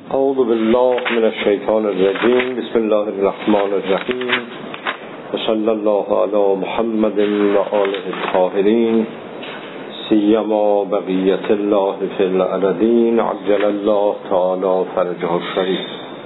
اعوذ بالله من الشیطان الرجیم. بسم الله الرحمن الرحیم و صلی الله علی محمد و آله الطاهرین سیما بقیت الله فی الارضین عجل الله تعالی فرجه الشریف.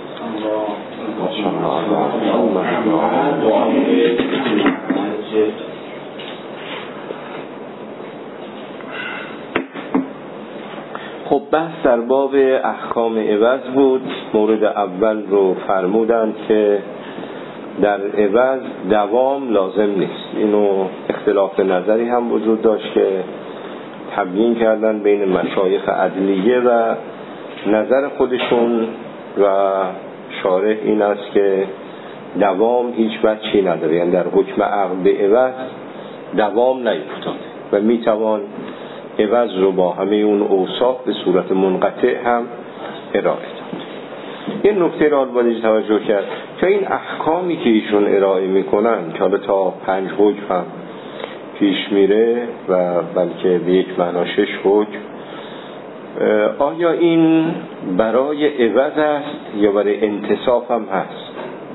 خب بحث در باب احکام عوض بود. مورد اول رو فرمودند که در عوض دوام لازم نیست. اینو اختلاف نظری هم وجود داشت که تبیین کردن بین مشایخ عدلیه و نظر خودشون و شارح این است که دوام هیچ وجهی نداره، یعنی در حکم عقد به عوض دوام نیفتاده و میتوان عوض رو با همه اون اوصاف به صورت منقطع هم ارائه داد. این نکته را باید توجه کرد که این احکامی که ایشون ارائه میکنن که حالا تا 5 حکم هم پیش میره و بلکه به یک معنا 6 حکم، آیا این برای عوض است یا برای انتصاف هم هست؟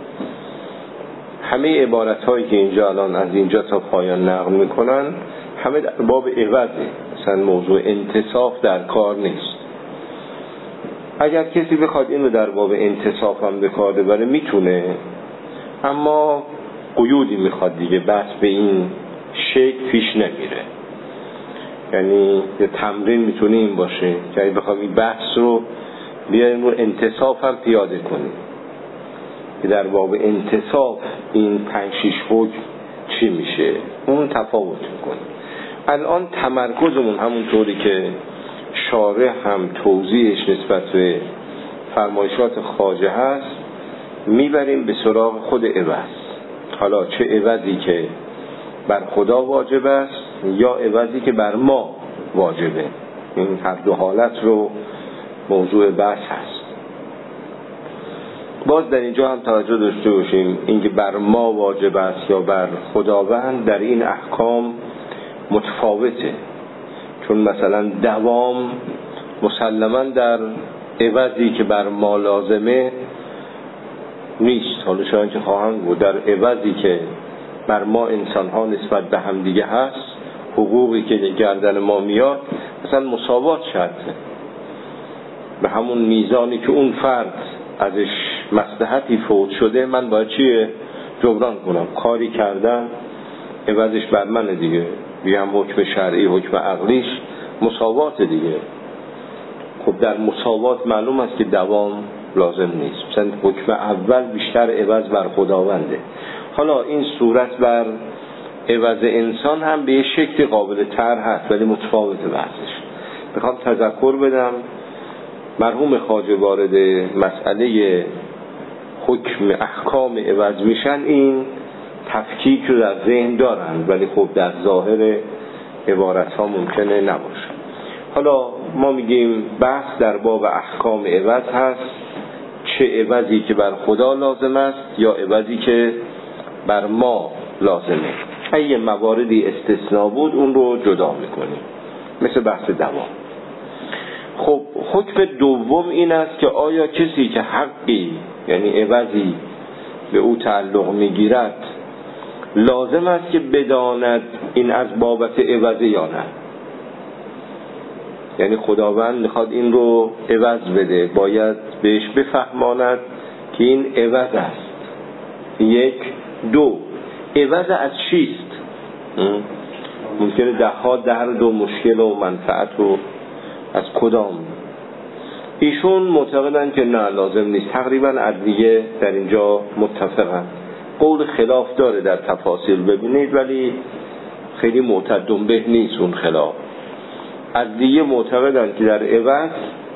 همه عبارت هایی که اینجا الان از اینجا تا پایان نقل میکنن همه در باب عوضه، مثلا موضوع انتصاف در کار نیست. اگر کسی بخواد این رو در باب انتصاف هم به کار ببره میتونه، اما قیودی میخواد دیگه، بس به این شکل پیش نمیره. یعنی یه تمرین میتونه این باشه که اگه بخوام این بحث رو بیاریم رو انتصاف هم پیاده کنیم که در باب انتصاف این 5-6 حکم چی میشه، اون تفاوت میکنه. الان تمرکزمون همونطوری که شارح هم توضیحش نسبت به فرمایشات خواجه هست میبریم به سراغ خود عوض. حالا چه عوضی که بر خدا واجب است یا عوضی که بر ما واجبه، این هر دو حالت رو موضوع بحث هست. باز در اینجا هم توجه داشته باشیم اینکه بر ما واجب است یا بر خداوند در این احکام متفاوته، چون مثلا دوام مسلماً در عوضی که بر ما لازمه نیست. حالا شاید که خواهند بود در عوضی که بر ما انسان ها نسبت به هم دیگه هست، حقوقی که گردن ما میاد مثلا مساوات شرطه، به همون میزانی که اون فرد ازش مصلحتی فوت شده من باید چیه جبران کنم، کاری کردم عوضش بر منه دیگه. بیام حکم شرعی حکم عقلیش مساوات دیگه. خب در مساوات معلوم است که دوام لازم نیست. مثلا حکم اول بیشتر عوض بر خداونده. حالا این صورت بر عوض انسان هم به یه شکل قابل طرح هست ولی متفاوت بحثش. میخوام تذکر بدم مرحوم خواجه وارد مسئله حکم احکام عوض میشن این تفکیک رو در ذهن دارن، ولی خب در ظاهر عبارت ها ممکنه نباشه. حالا ما میگیم بحث در باب احکام عوض هست، چه عوضی که بر خدا لازم است یا عوضی که بر ما لازمه. اگه مواردی استثناء بود اون رو جدا میکنیم، مثل بحث دوام. خب حکم دوم این است که آیا کسی که حقی یعنی عوضی به او تعلق میگیرد لازم است که بداند این از بابت عوض یا نه؟ یعنی خداوند میخواد این رو عوض بده، باید بهش بفهماند که این عوض است. 1 2 عوض از چیست؟ ممکنه 10 درد و مشکل و منفعت و از کدام؟ ایشون معتقدن که نه لازم نیست. تقریبا عدلیه در اینجا متفقن. قول خلاف داره در تفاصیل ببینید ولی خیلی معتدم به نیست اون خلاف. عدلیه معتقدن که در عوض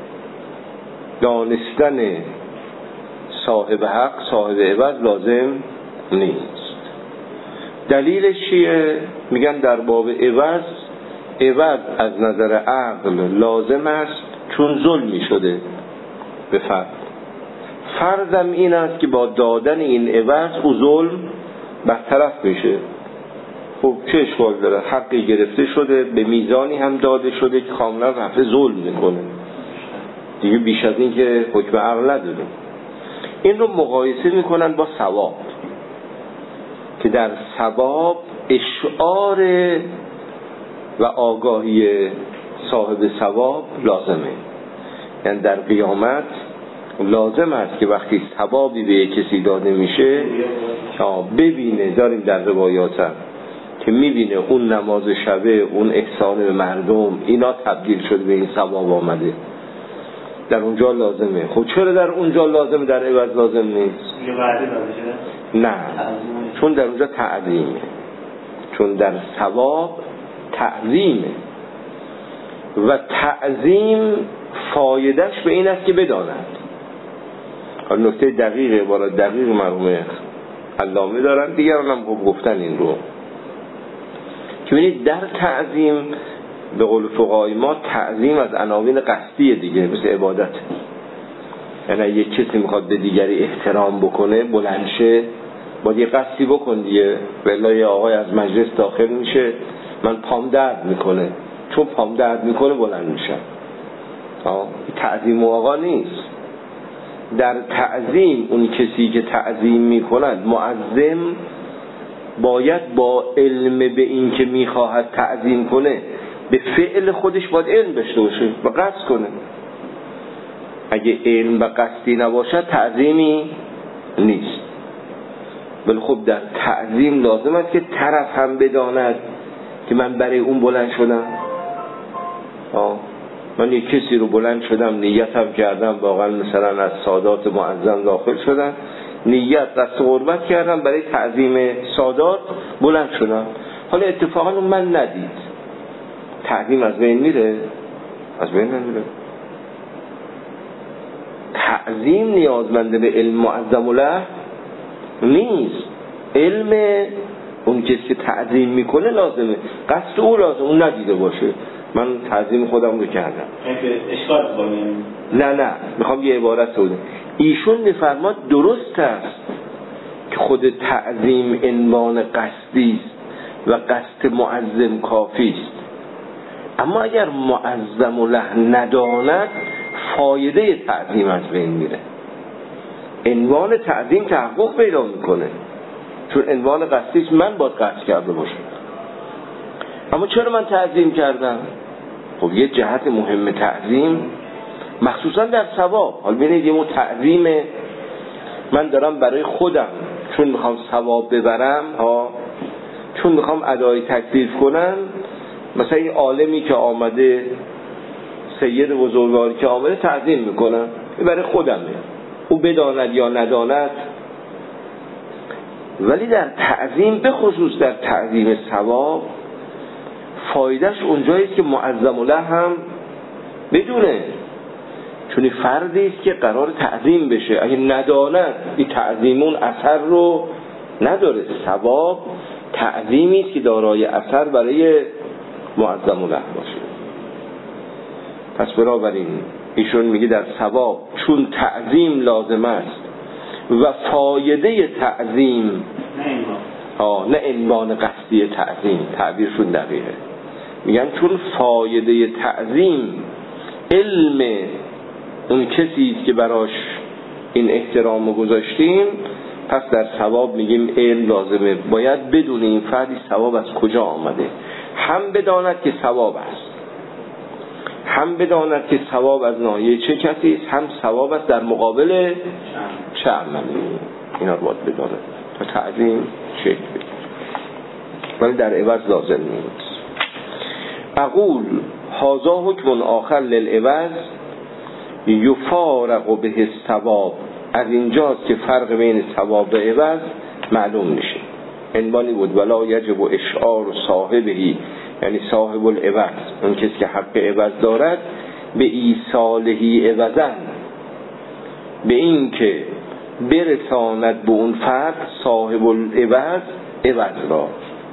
دانستن صاحب حق صاحب عوض لازم نیست. دلیلش چیه؟ میگن در باب عوض از نظر عقل لازم است چون ظلمی شده به فرد. فرضم این است که با دادن این عوض او ظلم برطرف میشه. خب چه اشکال داره؟ حقی گرفته شده به میزانی هم داده شده که کاملا رفع ظلم میکنه. دیگه بیش از این که حکم عقل نداریم. این رو مقایسه میکنن با ثواب، که در ثواب اشعار و آگاهی صاحب ثواب لازمه. یعنی در قیامت لازم است که وقتی ثوابی به کسی داده میشه ببینه، داریم در روایات هم که میبینه اون نماز شبه، اون احسان به مردم، اینا تبدیل شده به این ثواب آمده، در اونجا لازمه. خب چرا در اونجا لازمه در عوض لازم نیست؟ نه، چون در اونجا تعظیمه، چون در ثواب تعظیمه و تعظیم فایدهش به این است که بداند. حالا نکته دقیق عبارت دقیق مرحوم علامه دارن، دیگران هم گفتن این رو که ببینید در تعظیم به قول فقهای ما تعظیم از عناوین قصدیه دیگه، مثل عبادت. یعنی یک کسی میخواد به دیگری احترام بکنه، بلند شه، باید یه قصدی بکن دیگه. والله یه آقای از مجلس داخل میشه، من پام درد میکنه، چون پام درد میکنه بلند میشم. تعظیم آقا نیست. در تعظیم اون کسی که تعظیم میکند معظم باید با علم به این که میخواهد تعظیم کنه به فعل خودش باید علم داشته باشه و قصد کنه. اگه علم و قصدی نباشد تعظیمی نیست. ولی خب در تعظیم لازم است که طرف هم بداند که من برای اون بلند شدم. من یک کسی رو بلند شدم، نیتم کردم واقعا مثلا از سادات معظم داخل شدم، نیت دست قربت کردم برای تعظیم سادات بلند شدم، حالا اتفاقا من ندید، تعظیم از بین میره؟ از بین نمیره. تعظیم نیازمنده به علم معظم له نیست. علم اون کسی که تعظیم میکنه لازمه، قصد او لازم، اون ندیده باشه من تعظیم خودم رو کردم. اشکال کنیم؟ نه میخوام یه عبارت بگم. ایشون میفرماد درست است که خود تعظیم عنوان قصدی است و قصد معظم کافی است، اما اگر معظم له نداند فایده تعظیم از بین میره. عنوان تعظیم تحقق پیدا میکنه، چون عنوان قصدی است، من باید قصد کرده باشم. اما چرا من تعظیم کردم؟ خب یه جهت مهم تعظیم مخصوصا در ثواب. حالا ببینید یه تعظیم من دارم برای خودم، چون میخوام ثواب ببرم، چون میخوام ادای تکلیف کنم. مثلا این عالمی که آمده، سید بزرگواری که آمده، تعظیم میکنم، این برای خودمه، او بداند یا نداند. ولی در تعظیم، به خصوص در تعظیم ثواب، فایدهش اونجاییست که معظم له هم بدونه، چون این فردی است که قرار تعظیم بشه. اگه نداند این تعظیمون اثر رو نداره. ثواب تعظیمی است که دارای اثر برای معظم له باشه. پس بنابراین ایشون میگه در ثواب چون تعظیم لازم است و فایده تعظیم نه عنوان قصدی تعظیم، تعبیرشون دقیقه، میگن چون فایده تعظیم علم اون کسی که براش این احترام رو گذاشتیم، پس در ثواب میگیم علم لازمه. باید بدون این فردی ثواب از کجا آمده، هم بداند که ثواب است، هم بداند که ثواب از ناحیه چه کسی است، هم ثواب است در مقابل چه عملی. اینا رو باید بداند تا تعظیم شکل بگیره، ولی در عوض لازم نیست. اقول هذا حکم آخر للعوض یفارق به الثواب. از اینجاست که فرق بین ثواب و عوض معلوم میشه. عنوانی بود ولا یجب اشعار صاحبهی، یعنی صاحب العوض، اون کسی که حق عوض دارد، به ایصالهی عوضن، به این که برساند به اون فرد صاحب العوض عوض را.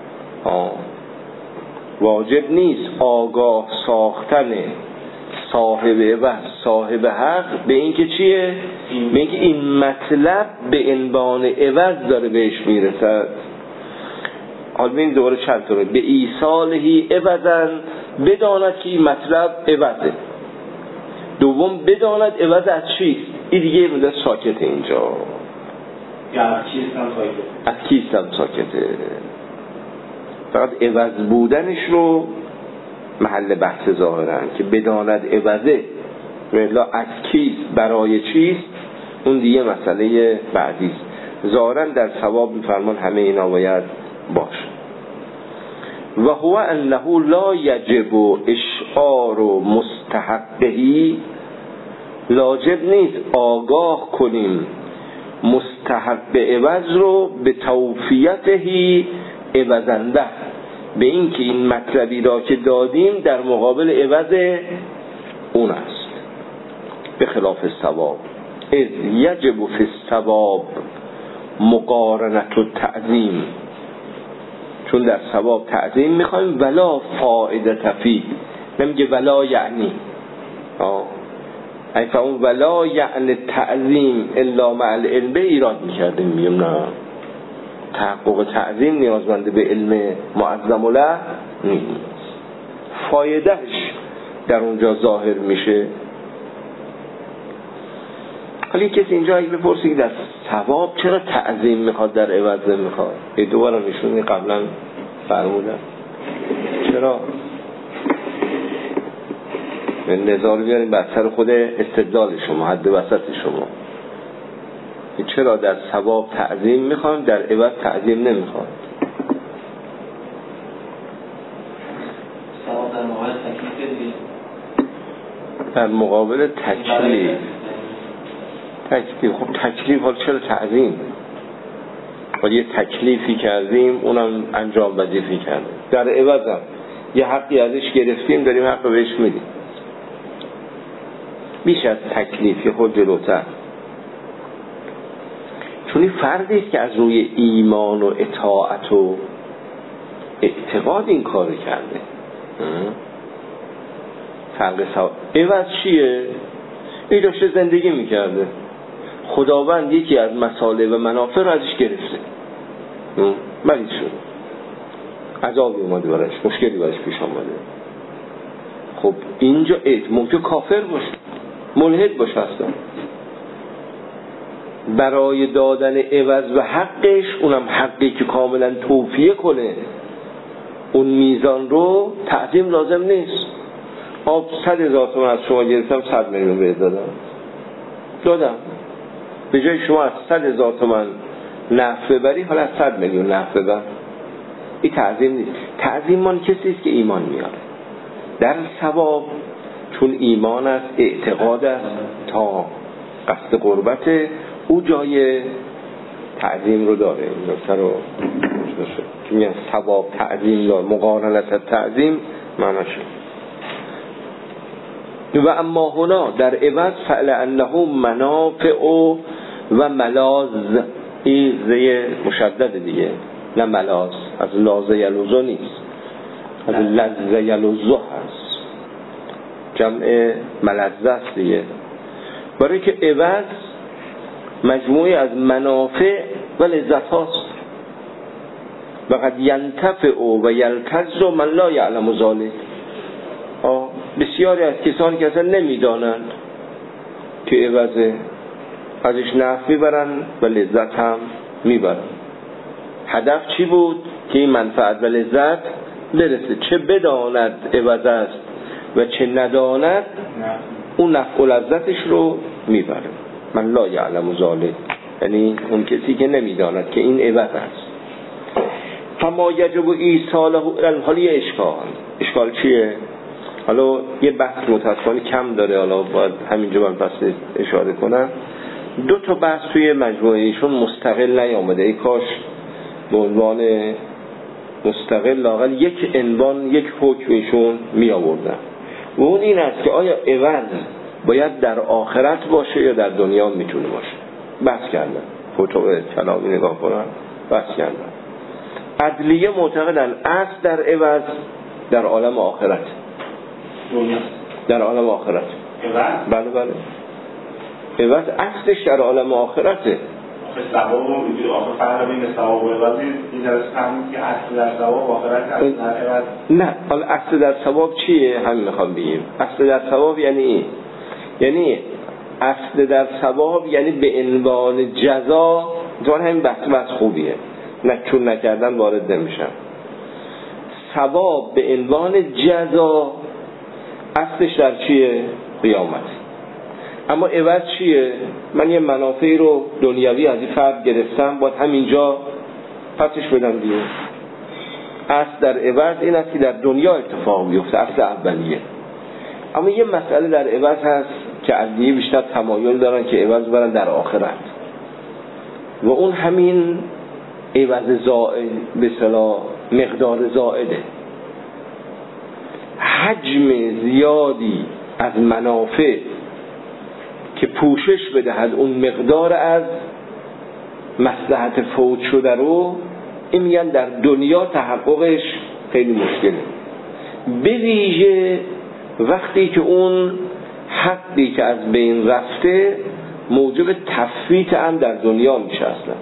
واجب نیست آگاه ساختن صاحب عوض، صاحب حق، به این که چیه؟ به این که این مطلب به عنوان عوض داره بهش میرسد. حالا ببین دوباره چند طوره. به ایصالهی عوضن، بداند که این مطلب عوضه. دوم بداند عوض از چیست. این دیگه مدت ساکته اینجا. از کیستم ساکته. فقط عوض بودنش رو محل بحث ظاهرن که بداند عوضه ولی از کیست برای چیست اون دیگه مسئله بعدیست. ظاهرا در ثواب میفرمان همه اینا باید باشه. و هو انه لا یجب اشعار مستحقه، لاجب نیست آگاه کنیم مستحق عوض رو به توفیته عوضنده، به این که این مطلبی را که دادیم در مقابل عوض اون است، به خلاف ثواب. اذ یجب فی الثواب مقارنت و تعظیم، چون در ثواب تعظیم میخوایم ولا فائده فی، نمیگه ولا یعنی ای فاون ولا یعنی تعظیم الا مع العلم ایراد میکردیم. میگم نه، تحقق تعظیم نیازمنده به علم معظم له نیست، فایدهش در اونجا ظاهر میشه. حالا کسی اینجا اگه بپرسی که در ثواب چرا تعظیم میخواد در عوض نمیخواد، دوباره نشونی قبلا فرمودم چرا نظار بیاریم بر سر خود استدلال شما، حد وسط شما، چرا در ثواب تعظیم میخوان در عوض تعظیم نمیخوان. ثواب در مقابل تکلیف دیگه، در مقابل تکلیف. خب تکلیف حال چرا تعظیم؟ خب یه تکلیفی کردیم اونم انجام وظیفه کرده، در عوض هم یه حقی ازش گرفتیم داریم حق رو بهش میدیم. بیش از تکلیفی خود جلوتر، چون این فردی است که از روی ایمان و اطاعت و اعتقاد این کار کرده. فرق ثواب عوض چیه؟ این داشته زندگی میکرده، خداوند یکی از مصالح و منافع رو ازش گرفته، مریض شد، عذابی اومده براش، مشکلی براش پیش آمده. خب اینجا ممکن کافر باشه، ملحد باشه، اصلا برای دادن عوض و حقش، اونم حقی که کاملا توفیه کنه اون میزان رو، تعظیم لازم نیست. 100,000 تومان از شما گرفتم 100 میلیون بهت دادم، به جای شما از 100,000 تومان نفع ببری حالا از 100 میلیون نفع ببر. این تعظیم نیست. تعظیم من کسی است که ایمان میاره. در ثواب چون ایمان است، اعتقاد است، تا قصد قربت او جای تعظیم رو داره. این نکته رو که میگن ثواب تعظیم داره، مقارنت تعظیم معناشه. و اما هنا در عوض فعل انه منافع و ملاذ، این زی مشدد دیگه، نه ملاذ، از لاذ یلوذ نیست، از لذ یلوذ هست، جمع ملذ است دیگه. برای که عوض مجموعی از منافع و لذت هاست. و قد ینتفع و یلتذ من لا یعلم ذلک، بسیاری از کسانی که اصلا نمیدانند که عوضه، ازش نفع میبرن و لذت هم میبرن. هدف چی بود؟ که این منفعت و لذت برسه، چه بداند عوض است و چه نداند اون نفع و لذتش رو میبره. من لا یعلم ذلک، یعنی اون کسی که نمیداند که این عوض است. فما یجب ایصاله، حالا یه اشکال چیه؟ حالا یه بحث متاسفانه کم داره، حالا باید همینجا من پس اشاره کنم. 2 بحث توی مجموعه ایشون مستقل نیامده، ای کاش به عنوان مستقل لااقل یک عنوان، یک حکم ایشون می آوردن. و اون این است که آیا عوض باید در آخرت باشه یا در دنیا میتونه باشه. بحث کردن، فتوه کلامی نگاه کنن، بحث کردن. عدلیه معتقدن اصل در عوض در عالم آخرت، در عالم آخرت. بله عوض اصلش در عالم آخرته. ثواب رو وجود آخر فرق بین ثواب و عوض این درس فهمید که اصل در ثواب آخرت، اصل در عوض نه. حالا اصل در ثواب چیه؟ همین میخوام بگیم. اصل در ثواب یعنی این یعنی اصل در ثواب یعنی به عنوان جزا. دوان همین بحث خوبیه، چون نکردن وارد نمیشن. ثواب به عنوان جزا اصلش در چیه؟ قیامت. اما عوض چیه؟ من یه منافعی رو دنیوی از این فرد گرفتم، باید همینجا پسش بدم دیگه. اصل در عوض این است که در دنیا اتفاق بیفته، اصل اولیه. اما یه مسئله در عوض هست که عدلیه بیشتر تمایل دارن که عوض برن در آخرت، و اون همین عوض زائد، به اصطلاح مقدار زائده. حجم زیادی از منافع که پوشش بدهد اون مقدار از مصلحت فوت شده رو، این میگن در دنیا تحققش خیلی مشکله، به ویژه وقتی که اون حقی که از بین رفته موجب تفویت هم در دنیا میشه. اصلا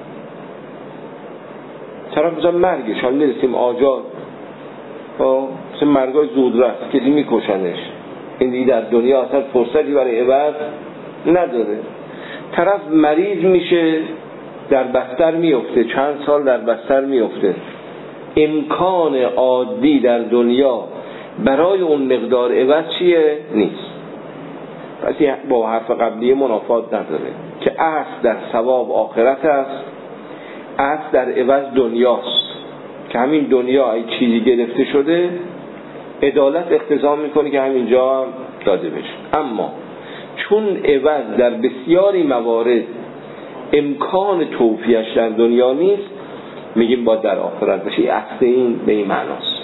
طرف مثلا مرگش هم میرسیم آجال، مثلا مرگای زود رست، کسی میکشنش، این دیگه در دنیا اصلا فرصتی برای عوض نداره. طرف مریض میشه، در بستر میفته، چند سال در بستر میفته، امکان عادی در دنیا برای اون مقدار عوض چیه؟ نیست. پس با حرف قبلی منافات نداره که اصل در ثواب آخرت است، اصل در عوض دنیاست که همین دنیا ای چیزی گرفته شده عدالت اقتضا میکنه که همینجا داده بشه. اما چون عوض در بسیاری موارد امکان توفیهش در دنیا نیست، میگیم باید در آخرت بشه. اصل این به این معناست.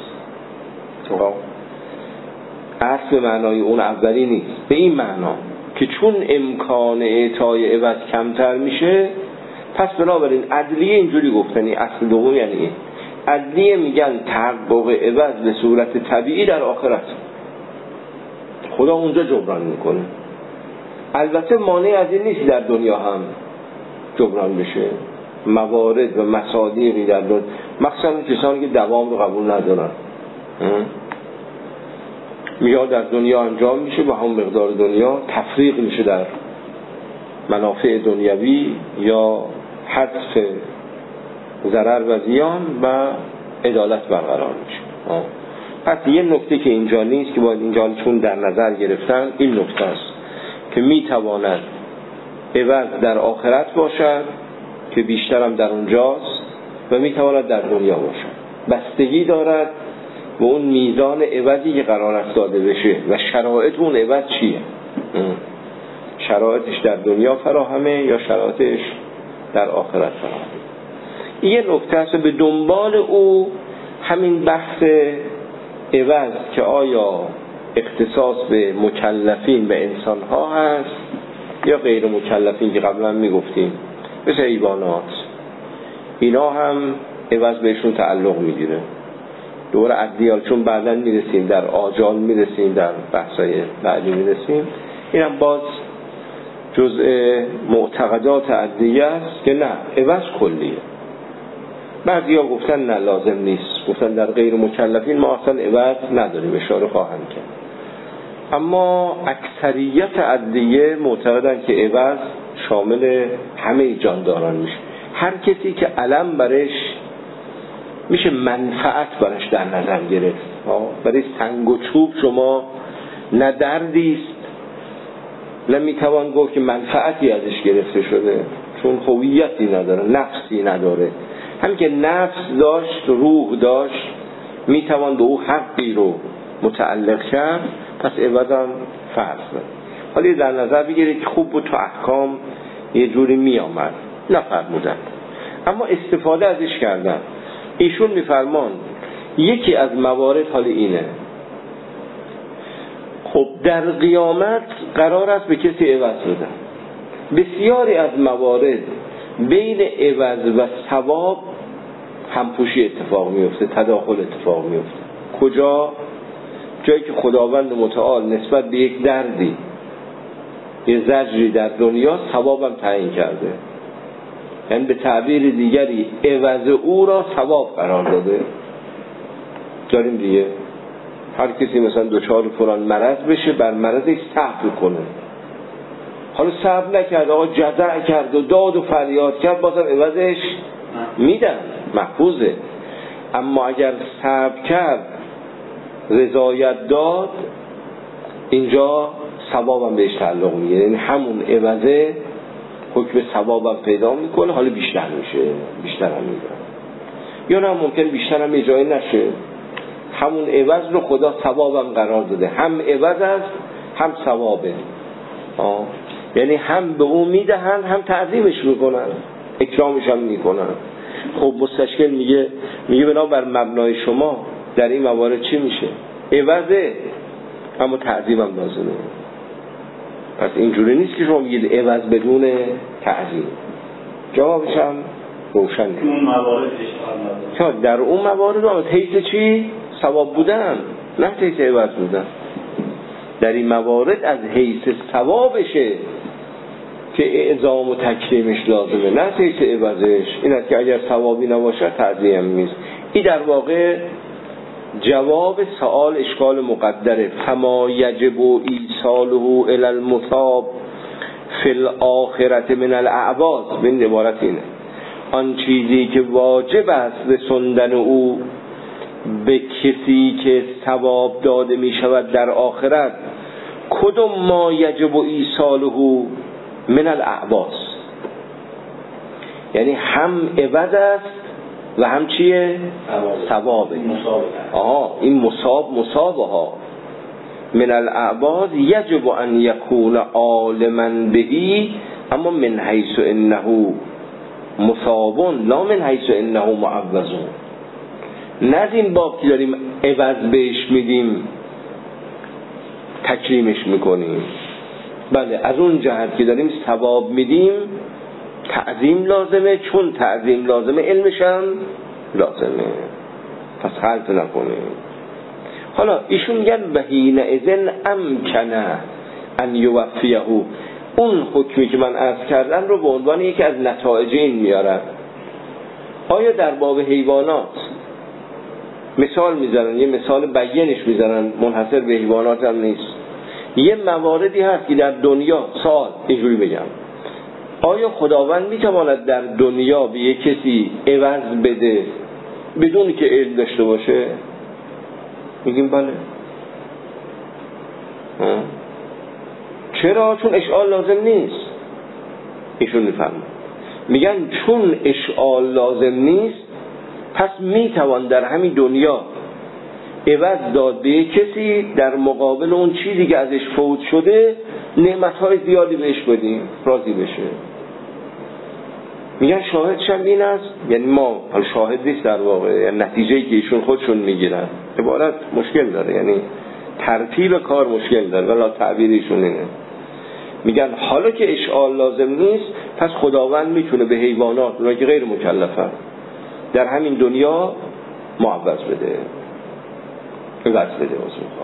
اصل معنای اون اولی نیست، به این معنا که چون امکان اعطای عوض کمتر میشه، پس بنابراین عدلیه اینجوری گفتنی. اصل دوم یعنی این. عدلیه میگن تحقق عوض به صورت طبیعی در آخرت، خدا اونجا جبران میکنه. البته مانع از این نیست در دنیا هم جبران بشه. موارد و مصادیقی در دنیا، مخصوصا کسانی که دوام رو قبول ندارن، میاد در دنیا انجام میشه با هم مقدار دنیا، تفریق میشه در منافع دنیوی یا حذف ضرر و زیان و عدالت برقرار میشه. پس یه نکته که اینجا نیست که باید اینجا چون در نظر گرفتن، این نکته است که میتواند عوض در آخرت باشد که بیشتر هم در اونجاست، و میتواند در دنیا باشد. بستگی دارد و اون میزان عوضی که قرار است داده بشه و شرایط اون عوض چیه. شرایطش در دنیا فراهمه یا شرایطش در آخرت فراهمه. یه نکته است به دنبال او همین بحث عوض که آیا اختصاص به مکلفین و انسان‌ها هست یا غیر مکلفین که قبلا میگفتیم مثل حیوانات، اینا هم عوض بهشون تعلق میگیره. دوباره عدلیال چون بعداً میرسیم در آجال، میرسیم در بحثای بعدی میرسیم، اینم باز جزء معتقدات عدلیه است که نه، عوض کلیه. بعضیا گفتن نه لازم نیست، گفتن در غیر مکلفین ما اصلا عوض نداریم، اشاره خواهم کرد. اما اکثریت عدلیه معتقدن که عوض شامل همه جانداران میشه. هر کسی که علم برش میشه منفعت برش در نظر گرفت. برای سنگ و چوب شما نه دردیست نه میتوان گفت که منفعتی ازش گرفته شده، چون هویتی نداره، نفسی نداره. هم که نفس داشت، روح داشت، میتوان به او حقی رو متعلق کرد، پس عوضم فرض داره. حالا در نظر بگیرید که خوب بود تو احکام یه جوری میامد، نفرمودن اما استفاده ازش کردن. ایشون میفرمان یکی از موارد حال اینه، خب در قیامت قرار است به کسی عوض بدن. بسیاری از موارد بین عوض و ثواب همپوشی اتفاق میفته، تداخل اتفاق میفته. کجا؟ جایی که خداوند متعال نسبت به یک دردی، یه زجری در دنیا ثوابم تعیین کرده، یعنی به تعبیر دیگری عوض او را ثواب قرار داده. دیگه هر کسی مثلا دچار فلان مرض بشه، بر مرضش صبر کنه، حالا صبر نکرد، آقا جزع کرد و داد و فریاد کرد، بازم عوضش میدن، محفوظه. اما اگر صبر کرد، رضایت داد، اینجا ثوابم بهش تعلق میگیره، یعنی همون عوضه حکم ثوابم پیدا میکنه، حالا بیشتر میشه، بیشتر هم میده. یا نه ممکن بیشتر هم اجرای نشه، همون عوض رو خدا ثوابم قرار داده، هم عوض است هم ثوابه. یعنی هم به اون میدهن هم تعظیمش میکنن، اکرامش هم میکنن. خب مستشکل میگه بنابر مبنای شما در این موارد چی میشه؟ عوضه اما تعظیم هم لازمه. پس اینجوری نیست که شما میگید عوض بدون تعظیم. جوابش هم روشنه. اون موارد اشکال نداره. در اون موارد هم حیث چی؟ ثواب بودن، نه حیث عوض بودن. در این موارد از حیث ثوابشه که اعظام و تکریمش لازمه، نه حیث عوضش. این است که اگر ثوابی نباشه تعظیم نیست. این در واقع جواب سوال اشکال مقدره. فما یجب ایصاله الی المثاب فی الاخرة من الاعباد. این عبارت اینه: آن چیزی که واجب است رسوندن او به کسی که ثواب داده می شود در آخرت، کدوم ما یجب ایصاله من الاعباد، یعنی هم عوض است و هم چیه؟ ثوابه. این مصابه ها من الاعباد یجب ان یکون عالما بهی، اما من حیث انه مصابون لا من حیث انه معوضون. نه از این باب که داریم عوض بهش میدیم تکریمش میکنیم، بله از اون جهت که داریم ثواب میدیم تعظیم لازمه، چون تعظیم لازمه علمش هم لازمه، پس خلط نکنیم. حالا ایشون میگن و حینئذ امکنه ان یوفیه، اون حکمی که من عرض کردم رو به عنوان یکی از نتایج این میارن. آیا در باب حیوانات مثال میزنن، یه مثال بیانش میزنن، منحصر به حیوانات هم نیست، یه مواردی هست که در دنیا سوال اینجوری بگم، آیا خداوند میتواند در دنیا به یک کسی عوض بده بدون که علم داشته باشه؟ میگیم بله. چرا؟ چون اشعال لازم نیست. ایشون میفهمه، میگن چون اشعال لازم نیست پس میتوان در همین دنیا عوض داد به کسی در مقابل اون چیزی که ازش فوت شده، نعمتهای زیادی بهش بدیم راضی بشه. میگن شاهدش هم این است، یعنی ما حال شاهد نیست در واقع، یعنی نتیجه‌ای که ایشون خودشون میگیرن عبارت مشکل داره، یعنی ترتیب کار مشکل داره، ولی تعبیرشون اینه. میگن حالا که اشعال لازم نیست پس خداوند میتونه به حیوانات، اونایی که غیر مکلفن، در همین دنیا معوض بده، عوض بده،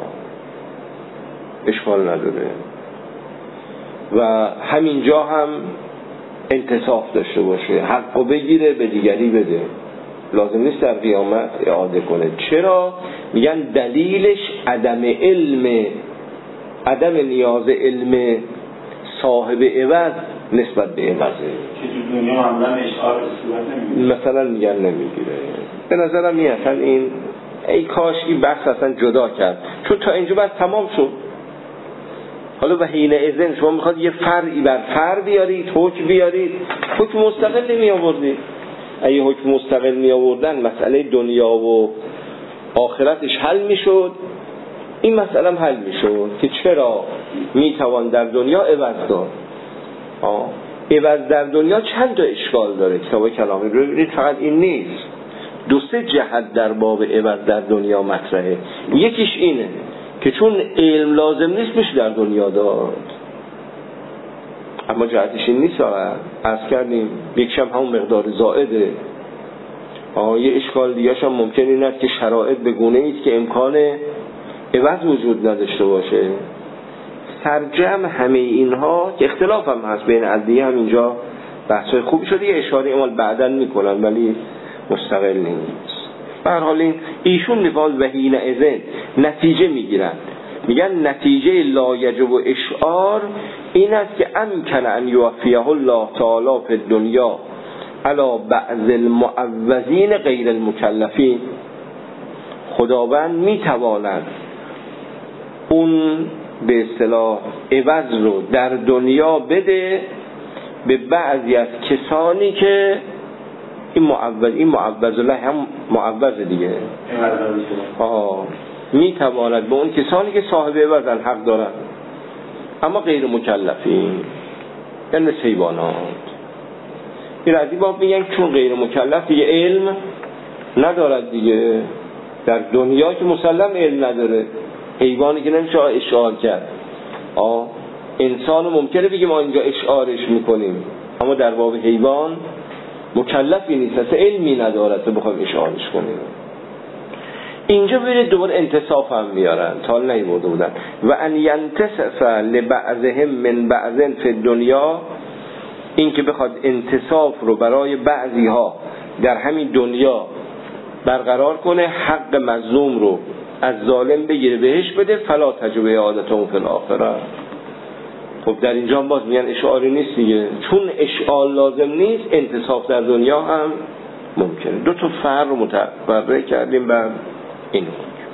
اشکال نداره. و همینجا هم انتصاف داشته باشه، حقو بگیره به دیگری بده، لازم نیست در قیامت اعاده کنه. چرا؟ میگن دلیلش عدم علم، عدم نیاز علم صاحب عوض نسبت به عوضه که تو دنیا عملا اشعار صورت نمیگیره، مثلا میگن نمیگیره. به نظرم این ای کاش این بحث اصلا جدا کرد، چون تا اینجا بس تمام شد. حالا و حینئذ شما میخواد یه فرعی بر فرع بیارید، حکم بیارید، حکم مستقل نمی آوردید. اگه حکم مستقل می آوردن مسئله دنیا و آخرتش حل میشد، این مسئله هم حل میشد که چرا میتوان در دنیا عوض داد. عوض در دنیا چند تا اشکال داره، کتاب کلامی رو ببینید، فقط این نیست، دو سه جهت در باب عوض در دنیا مطرحه. یکیش اینه که چون علم لازم نیست میشه در دنیا داد، اما جهتش این نیست. عرض کردیم یکیش هم همون مقدار زائده. یه اشکال دیگه هم ممکن این است که شرایط به گونه ایست که امکان عوض وجود نداشته باشه. سرجم همه اینها که اختلاف هم هست بین ادعیه، هم اینجا بحثای خوبی شده، یه اشاره امال بعداً میکنن ولی مستقل نیست. به هر حال ایشون نفاذ و حینئذ نتیجه میگیرن میگن نتیجه لا یجب اشعار این است که امکن ان یوفیه الله تعالی فی الدنیا علی بعض المعوذین غیر المکلفین. خداوند میتواند اون به اصطلاح عوض رو در دنیا بده به بعضی از کسانی که این معوض الله هم معوض دیگه میتواند به اون کسانی که صاحب عوضن حق دارن اما غیر مکلفین، یعنی مثل حیوانات. این از این باب میگن چون غیر مکلف دیگه علم ندارد دیگه، در دنیا که مسلم علم نداره، حیوانی که نمیشه اشعار کرد. انسان ممکنه بگیم ما اینجا اشعارش میکنیم، اما در باب حیوان مکلفی نیست، اصلا علمی ندارد که بخوایم اشعارش کنیم. اینجا برید دوباره انتصاف هم میارن، تا نیورده بودن و ان ینتصف لبعضهم من بعض فی دنیا، این که بخواد انتصاف رو برای بعضی ها در همین دنیا برقرار کنه، حق مظلوم رو از ظالم بگیره بهش بده، فلا تجب عادتهم فی الاخره. خب در اینجا باز میگن اشعاری نیست دیگه، چون اشعار لازم نیست انتصاف در دنیا هم ممکنه. دو تا فرق رو متفرق کردیم بر این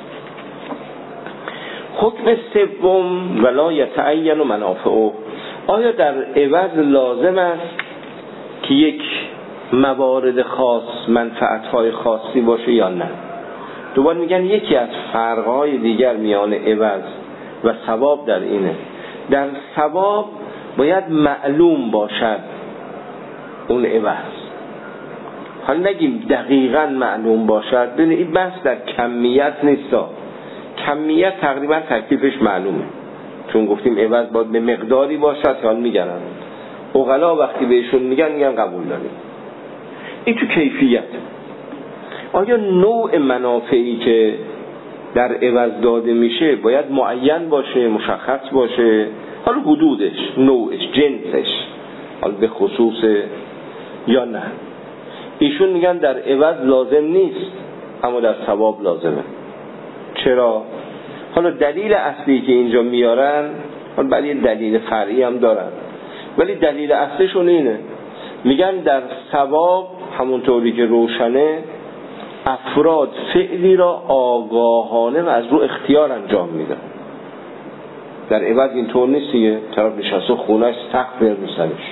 حکم سوم ولا یتعین منافعه. آیا در عوض لازم است که یک موارد خاص منفعت‌های خاصی باشه یا نه؟ دوباره میگن یکی از فرق‌های دیگر میان عوض و ثواب در اینه، در ثواب باید معلوم باشد اون عوض، حالا نگیم دقیقاً معلوم باشد، ببینید این بحث در کمیت نیستا، کمیت تقریبا تکلیفش معلومه، چون گفتیم عوض باید به مقداری باشد. حال میگن عقلا وقتی بهشون میگن قبول داریم. این تو کیفیت. آیا نوع منافعی که در عوض داده میشه باید معین باشه، مشخص باشه، حالا حدودش، نوعش، جنسش، حالا به خصوص یا نه؟ ایشون میگن در عوض لازم نیست اما در ثواب لازمه. چرا؟ حالا دلیل اصلی که اینجا میارن، حالا برای دلیل فرعی هم دارن، ولی دلیل اصلیشون اینه، میگن در ثواب همونطوری که روشنه افراد فعلی را آگاهانه و از رو اختیار انجام میدن. در عوض اینطور نیست دیگه، طرف نشسته خونهش سقف میرسنش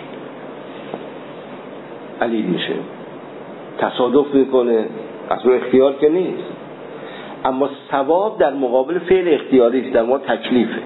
علیل میشه، تصادف میکنه، از رو اختیار که نیست. اما ثواب در مقابل فعل اختیاری است، در ما تکلیفه.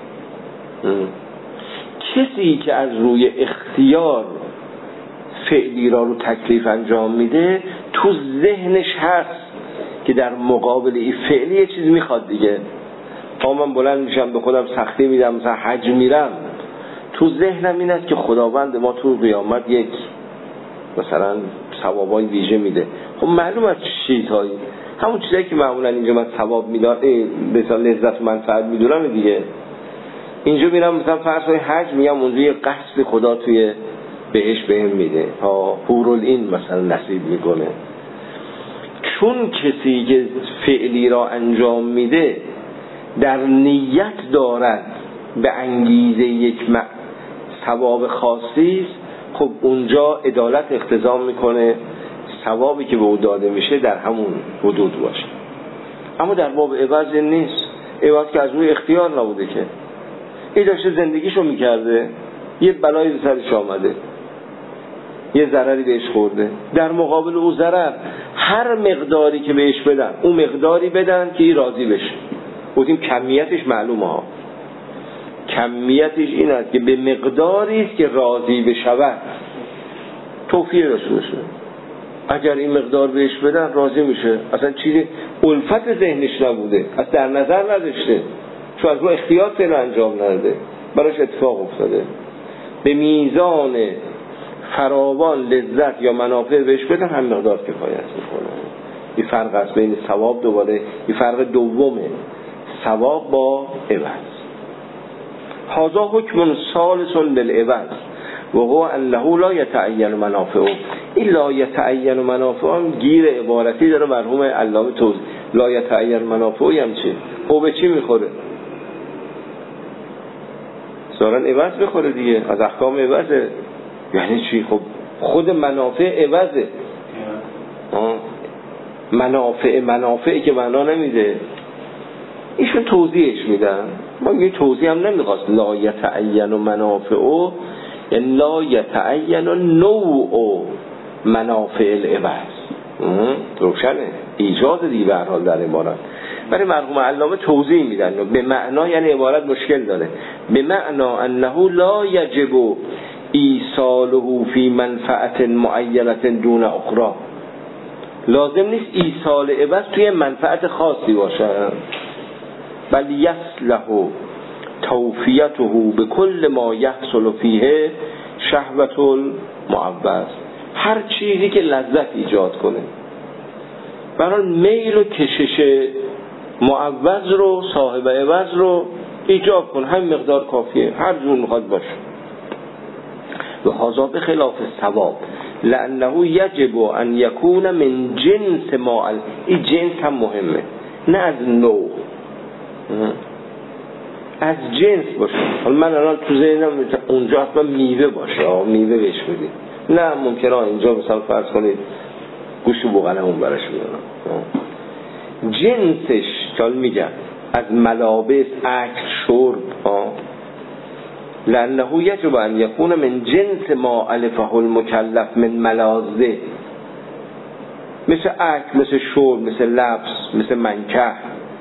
کسی که از روی اختیار فعلی را رو تکلیف انجام میده، تو ذهنش هست که در مقابل این فعلی یه چیز میخواد دیگه. من بلند میشم به خودم سختی میدم، مثلا حج میرم، تو ذهنم این است که خداوند ما تو قیامت یک مثلا ثوابای ویژه میده. خب معلوم است چیزهایی، همون چیزایی که معمولا اینجا من ثواب میدارم، مثلا لذت و منفعت میدونم دیگه، اینجا میرم مثلا فرض کنید حج، میگم اونجا یه قصد خدا توی بهش بهم میده، حورالعین مثلا نصیب میکنه. چون کسی که فعلی را انجام میده در نیت دارد به انگیزه یک ثواب خاصی است، خب اونجا عدالت اقتضا میکنه ثوابی که به او داده میشه در همون حدود باشه. اما در باب عوض نیست. عوض که از روی اختیار نبوده که، این داشته زندگیشو میکرده، یه بلایی به سرش آمده، یه ضرری بهش خورده، در مقابل او ضرر هر مقداری که بهش بدن اون مقداری بدن که این راضی بشه. گفتیم کمیتش معلومه ها، کمیتش این است که به مقداری است که راضی بشود، توفیق داشته باشه. اگر این مقدار بهش بدن راضی میشه، اصلا چیزی الفت ذهنش نبوده، از در نظر نداشته، چون از رو اختیار فعل انجام نداده، براش اتفاق افتاده. به میزان فراوان لذت یا منافع بهش بدن هم مقدار کفایت میکنه. این فرق است بین ثواب، دوباره این فرق دومه، ثواب با عوض. هذا حکم ثالث للعوض و هو انه لا یتعین منافعه. این لا یتعین منافعه هم گیر عبارتی داره مرحوم علامه توضیح. لا یتعین منافعه هم چی؟ او به چی میخوره؟ دارن عوض بخوره دیگه، از احکام عوضه. یعنی چی؟ خب خود منافع عوضه. منافعی که معنا نمیده. ایشون توضیحش میدن. ما میگیم توضیح هم نمیخواست. لا یتعین منافعو، یعنی لا یتعین نوع منافع العوض. روشنه، ایجاد دیگه به هر حال در عبارت. برای مرحوم علامه توضیح میدن به معنا، یعنی عبارت مشکل داره، به معنا انه لا یجب ایصاله فی منفعت معینه دون اخرى. لازم نیست ایصال عوض توی منفعت خاصی باشه، بل یصلح توفیته به کل ما یحصل فیه شهوت المعوض. هر چیزی که لذت ایجاد کنه، برای میل و کشش معوض رو، صاحب عوض رو ایجاد کنه، همین مقدار کافیه، هر جور میخواد باشه. و هذا بخلاف الثواب لانه یجب ان یکون من جنس ما این جنس هم مهمه، نه از نوع، از جنس باشه. حالا من الان تو ذهنم اونجا حتما میوه باشه، میوه بهش بدید، نه ممکنه اینجا مثلا فرض کنید گوشت بوغلم اون برش میدونم، جنسش چال میگم از ملابس، اکل، شرب، لانه یجب ان یکون من جنس ما الفه المکلف من ملازه، مثل اکل، مثل شرب، مثل لبس، مثل منکح.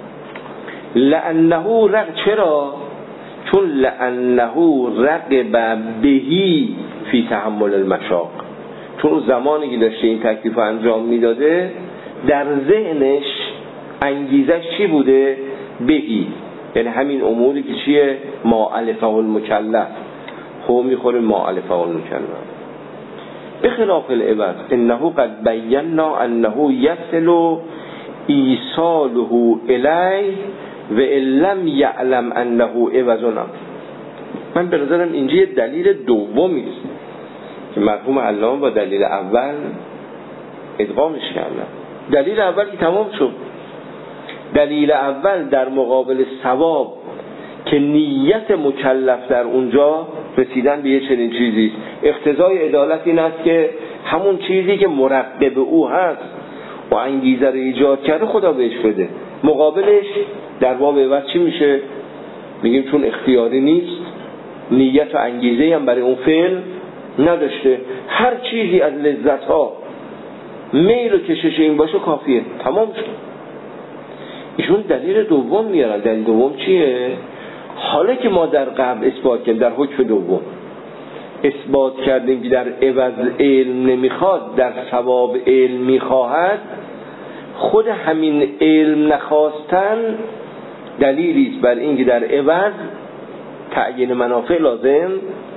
لانه چرا؟ چون لانه رغب بهی فی تحمل المشاق، چون زمانی که داشته این تکلیف رو انجام میداده در ذهنش انگیزش چی بوده؟ بهی، یعنی همین اموری که چیه؟ ما الفه المکلف، خب میخوره ما الفه المکلف. بخلاف العوض انه قد بینا انه یصل ایصاله الیه و ان لم یعلم انه عوض. من به نظرم اینجا یه دلیل دومی است که مرحوم علامه با دلیل اول ادغامش کردن. دلیل اول که تمام شد. دلیل اول در مقابل ثواب که نیت مکلف در اونجا رسیدن به یه چنین چیزی، اقتضای عدالت این است که همون چیزی که مرقب او هست و انگیزه رو ایجاد کرده خدا بهش بده. مقابلش در باب عوض چی میشه؟ میگیم چون اختیاری نیست، نیت و انگیزه هم برای اون فعل نداشته، هر چیزی از لذت ها میل و کشش این باشه کافیه، تمام شد. ایشون دلیل دوم میارن. دلیل دوم چیه؟ حالا که ما در قبل اثبات کردیم، در حکم دوم اثبات کردیم که در عوض علم نمیخواد، در ثواب علم میخواهد، خود همین علم نخواستن دلیلی است بر این که در عوض تعیین منافع لازم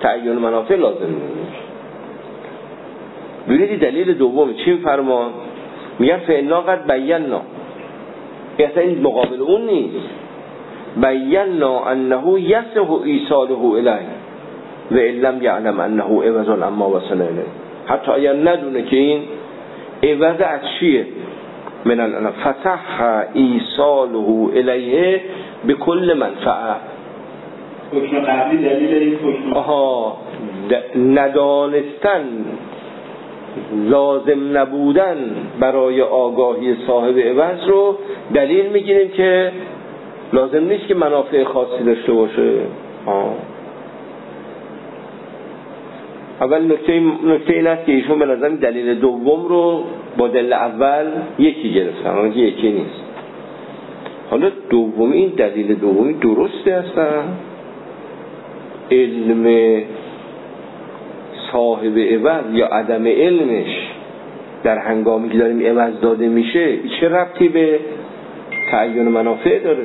نیست. ببینید دلیل دوم چی میفرمان؟ میگن فعلا قد بینا، اصلا این مقابل اون نیست. بینا انه یصح ایصاله الیه و ان لم یعلم انه عوض اما وصل الیه، حتی اگر ندونه که این عوض از چیه. من الان فصح ایصاله الیه به کل منفعه. حکم قبلی دلیل این حکم ندانستن، لازم نبودن برای آگاهی صاحب عوض رو دلیل میگیریم که لازم نیست که منافع خاصی داشته باشه. اول نکته این است که ایشون به نظر دلیل دوم رو با دلیل اول یکی گرفتن، اما یکی نیست. حالا دومی، این دلیل دومی درسته هستن؟ علم صاحب عوض یا عدم علمش در هنگامی که داریم عوض داده میشه چه ربطی به تعیین منافع داره؟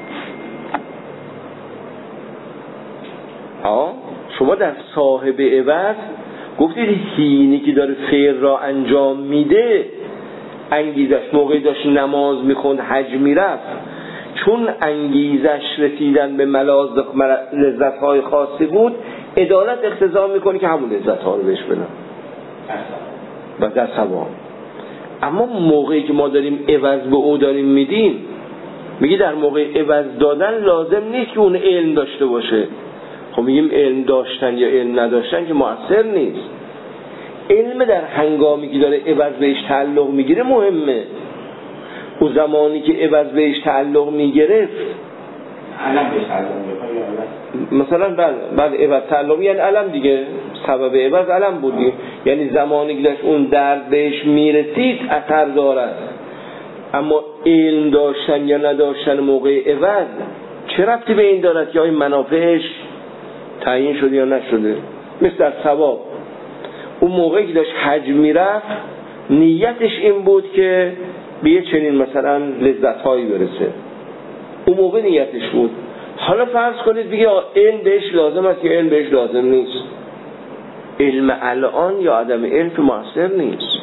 شما در صاحب عوض گفتید حینی که داره فعل را انجام میده انگیزش موقعی داشت نماز میخوند، حج میرفت، چون انگیزش رسیدن به لذت‌های خاصی بود، عدالت اقتضا میکنه که همون لذت‌ها رو بهش بدن و در ثواب. اما موقعی که ما داریم عوض به او داریم میدیم، میگه در موقع عوض دادن لازم نیست که اون علم داشته باشه، خب میگیم علم داشتن یا علم نداشتن که مؤثر نیست. علم در هنگامی که داره عوض بهش تعلق میگیره مهمه. اون زمانی که عوض بهش تعلق میگرفت علم بهش تعلق میگرفت، مثلا بعد عوض تعلق یعنی علم دیگه، سبب عوض علم بودی، یعنی زمانی که داشت اون درد بهش میرسید اثر دارد. اما علم داشتن یا نداشتن موقع عوض چه ربطی به این دارد که آیا منافعش تعیین شده یا نشده؟ مثل در ثواب، اون موقعی که داشت حج میرفت نیتش این بود که به یه چنین مثلا لذت‌هایی برسه، اون موقع نیتش بود. حالا فرض کنید بگه علم بهش لازم است یا علم بهش لازم نیست. علم الان یا عدم علم که مؤثر نیست.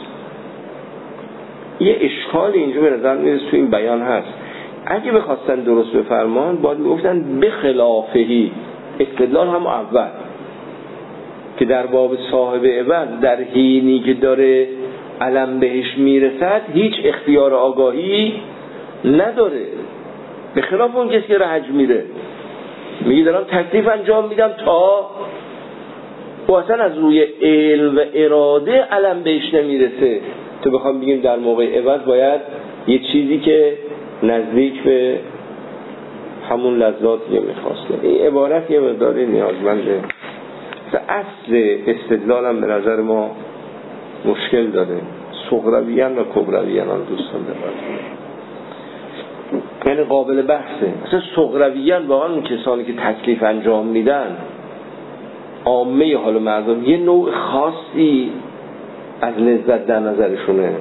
یه اشکال اینجا به نظر میرسه تو این بیان هست. اگه بخواستن درست بفرمان باید میگفتن بخلافهی، استدلال هم اول که در باب صاحب عوض در حینی که داره علم بهش میرسد هیچ اختیار آگاهی نداره، به خلاف اون کسی که رهج میره میگه دارم تکلیف انجام میدم تا و اصلا از روی علم و اراده علم بهش نمیرسه. تو بخوام بگیم در موقع عوض باید یه چیزی که نزدیک به همون لذاتی میخواسته. این عبارت یه مقداری نیازمنده. اصل استدلال هم به نظر ما مشکل داره. صغرویان و کبرویان هم دوستان دارن، یعنی قابل بحثه. مثلا صغرویان واقعا اون کسانی که تکلیف انجام میدن، عامه حال مردم یه نوع خاصی از لذت در نظرشونه.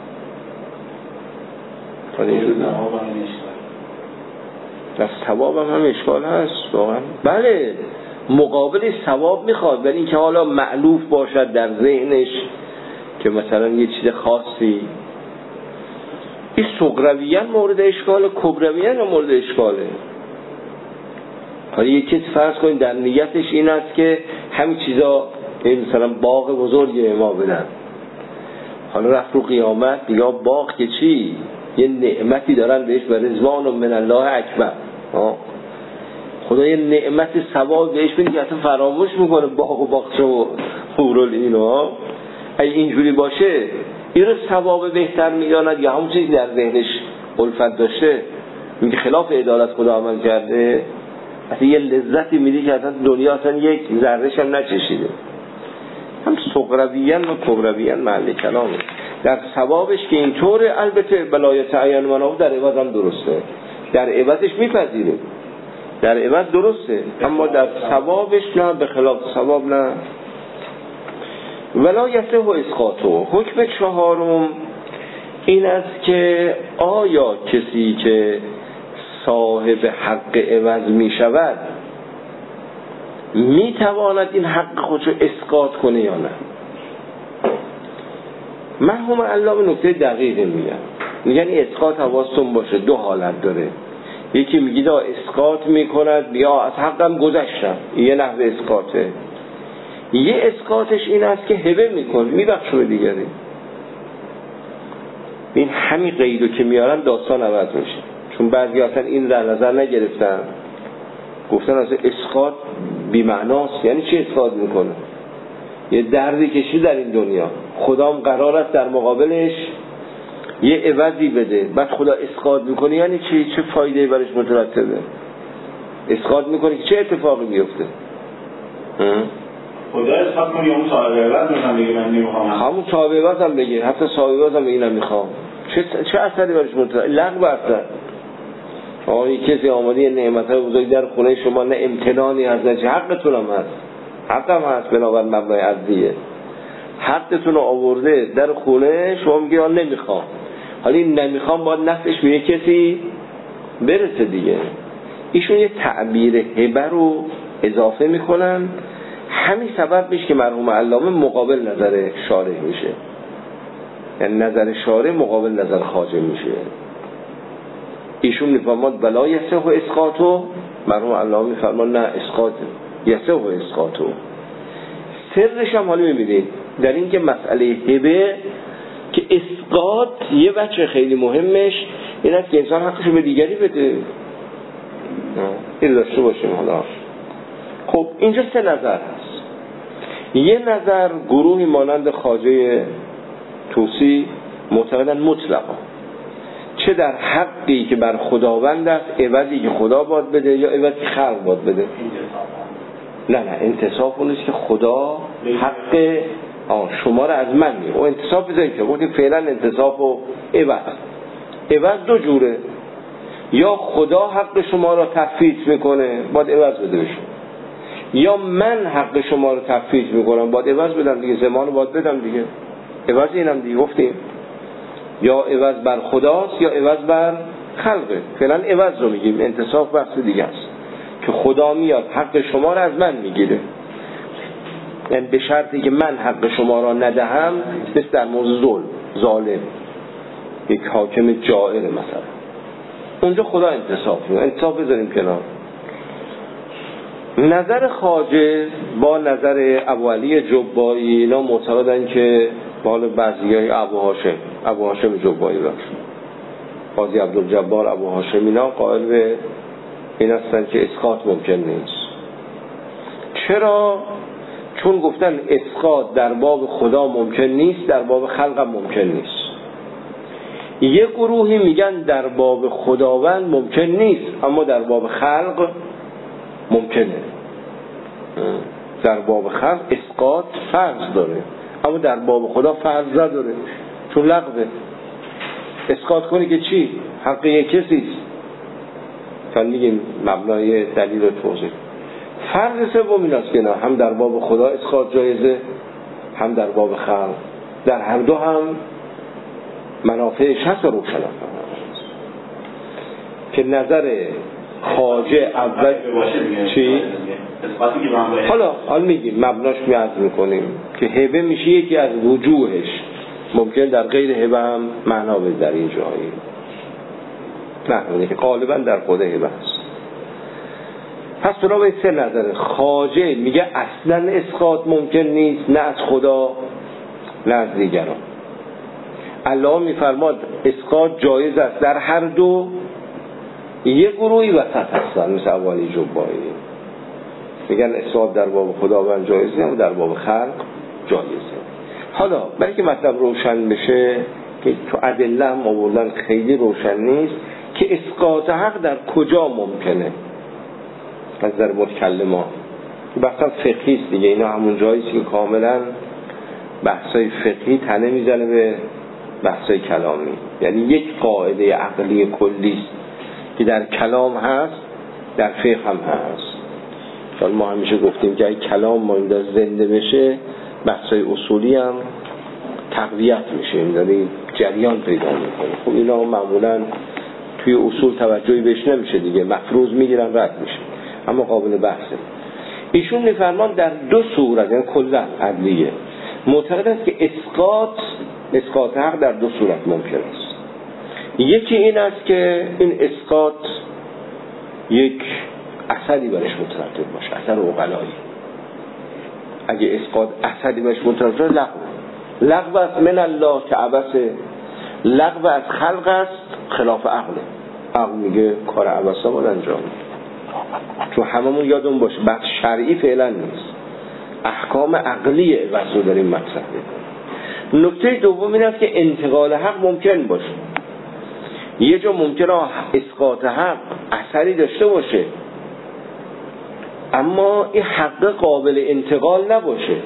در ثواب هم اشکال هست واقعا. بله مقابل ثواب میخواد، ولی اینکه حالا مألوف باشد در ذهنش که مثلا یه چیز خاصی. این صغرویان مورد اشکال، کبرویان مورد اشکاله. حالا یک کسی فرض کنید در نیتش این است که همین چیزا مثلا باغ بزرگی ما بدن، حالا رفت رو قیامت دیگه باغ که چی؟ یه نعمتی دارن بهش و رضوان من الله اکبر. خدا یه نعمت ثواب بهش بده که اصلا فراموش میکنه باغ و باغچه و حورال اینو. اگه اینجوری باشه این رو ثواب بهتر میداند یا همون چیزی در ذهنش الفت داشته میگه خلاف عدالت خدا عمل کرده، اصلا یه لذتی میده که اصلا دنیا اصلا یک ذرهش هم نچشیده. هم صغرویان و کبرویان محل کلامه. در ثوابش که اینطوره البته بلایت عیان منافع در عوض هم درسته، در عوضش میپذیره، در عوض درسته، اما در ثوابش نه، به خلاف ثواب نه. ولایته و اسقاطو. حکم چهارم این است که آیا کسی که صاحب حق عوض می شود می تواند این حق خودشو اسقاط کنه یا نه. مرحوم علامه نکته دقیقی میگن اسقاط حواستون باشه دو حالت داره. یکی میگه اسقاط میکند یا از حقم گذشتم، یه نحوه اسقاطه. یه اسقاطش این است که هبه میکنه، میبخشه به دیگری. این همین قیدو که میارن داستان عوض میشه، چون بعضی اصلا این در نظر نگرفتن، گفتن اصلا اسقاط بی‌معناست. یعنی چی اسقاط میکنه؟ یه دردی کشی در این دنیا، خدام قرار است در مقابلش یه عوضی بده، بعد خدا اسقاط میکنه. یعنی چی؟ چه فایده‌ای برش مترتبه؟ اسقاط میکنه که چه اتفاقی بیفته؟ خدا اسقاط کنه یا اون صاحب عوض مثلا بگه من نمیخوام، همون صاحب عوض هم بگه، حتی صاحب عوض هم اینم میخوام، چه اثری برش مترتبه؟ لغو اثر. آقای کسی آماده یه نعمت‌های بزرگ در خونه شما، نه امتنانی هست نه حقتون هم هست، حقم هست بنابر مبنای عدلیه، حقتون رو آورده در خونه شما میگی آن نمیخوام. حالا این نمیخوام باید نفعش به یک کسی برسه دیگه. ایشون یه تعبیر هبه رو اضافه میکنن، همین سبب میشه که مرحوم علامه مقابل نظر شارع میشه، یعنی نظر شارع مقابل نظر خواجه میشه. ایشون میفرماد بلا یسه و اسقاطو، مرحوم علامه میفرماد نه اسقاط یسه و اسقاطو. سرش هم حالا میبینید در این که مسئله هبه که اسقاط یه بچه خیلی مهمش این است که انسان حقشو به دیگری بده. این داشته باشیم. حالا خب اینجا سه نظر هست. یه نظر گروهی مانند خواجه طوسی معتقدن مطلقا چه در حقی که بر خداوند است عوضی که خدا باید بده یا عوضی که خلق باید بده. نه انتصاف اون است که خدا حق شما را از من میگه. و انتصاف بذارید که گفتیم فعلا انتصاف و عوض دو جوره، یا خدا حق شما را تفویض میکنه باید عوض بده بشه، یا من حق شما را تفویض میکنم باید عوض بدم دیگه، زمان رو باید بدم دیگه، عوض اینم دیگه گفتیم یا عوض بر خداست یا عوض بر خلقه. فعلا عوض رو میگیم، انتصاف بحث دیگه است که خدا میاد حق شما را از من میگیره، یعنی به شرطی که من حق شما را ندهم، مثل در مورد ظالم یک حاکم جائر مثلا، اونجا خدا انتصاف میکنه. انتصاف بذاریم کنار. نظر خواجه با نظر ابو علی جبایی اینا معتقدن که حالا بعضیای ابو هاشم جبایی باشه، قاضی عبدالجبار ابو هاشم اینا قائل به این هستن که اسقاط ممکن نیست. چرا؟ چون گفتن اسقاط در باب خدا ممکن نیست، در باب خلق هم ممکن نیست. یه گروهی میگن در باب خداوند ممکن نیست اما در باب خلق ممکنه. در باب خلق اسقاط فرض داره اما در باب خدا فرض نداره، چون لغوه. اسقاط کنی که چی؟ حق یک کسیست. تا میگیم مبنای دلیل و توضیح. فرض سوم این است که نه، هم در باب خدا اسقاط جایزه هم در باب خلق، در هر دو هم منافعش هست و روشن هست. که نظر خواجه اول چی؟ حالا میگیم مبناش میعرض میکنیم که هبه میشه یکی از وجوهش، ممکن در غیر هبه هم معنا بده در این جایی، نه که غالبا در خود هبه هست. پس تو را به سه نظر خواجه میگه اصلا اسقاط ممکن نیست، نه از خدا نه از دیگران. الله میفرماد اسقاط جایز است در هر دو. یه گروهی وسط هستن مثل ابو علی جبایی میگن اسقاط در باب خداوند جایزه و در باب خلق جایزه. حالا برای که مطلب روشن بشه که تو ادله هم آوردن خیلی روشن نیست که اسقاط حق در کجا ممکنه. از در متکلمان بحثا فقهی است دیگه، اینا همون جاییست که کاملا بحثای فقهی تنه میزنه به بحثای کلامی. یعنی یک قاعده عقلی کلی است که در کلام هست در فقه هم هست. چون ما همیشه گفتیم که اگه کلام ما این زنده بشه بحثای اصولی هم تقویت میشه، این جریان پیدا میکنه. خب اینا معمولا توی اصول توجهی بهش نمیشه دیگه، مفروض میگیرن رد میشه، اما قابل بحثه. ایشون میفرمان در دو صورت، یعنی کلا عدلیه، معتقد است که اسقاط حق در دو صورت ممکن است. یکی این است که این اسقاط یک اثری برش مترتب باشه، اثر عقلایی. اگه اسقاط اثری برش مترتب باشه لغو است من الله که عبث، لغو از خلق است خلاف عقله. عقل میگه کار عبثا باید انجام، چون هممون یادمون باشه بحث شرعی فعلا نیست، احکام عقلی وضع داریم مطرح میکنیم. نکته دوم این است که انتقال حق ممکن باشه. یه جا ممکنه اسقاط حق اثری داشته باشه اما این حق قابل انتقال نباشه،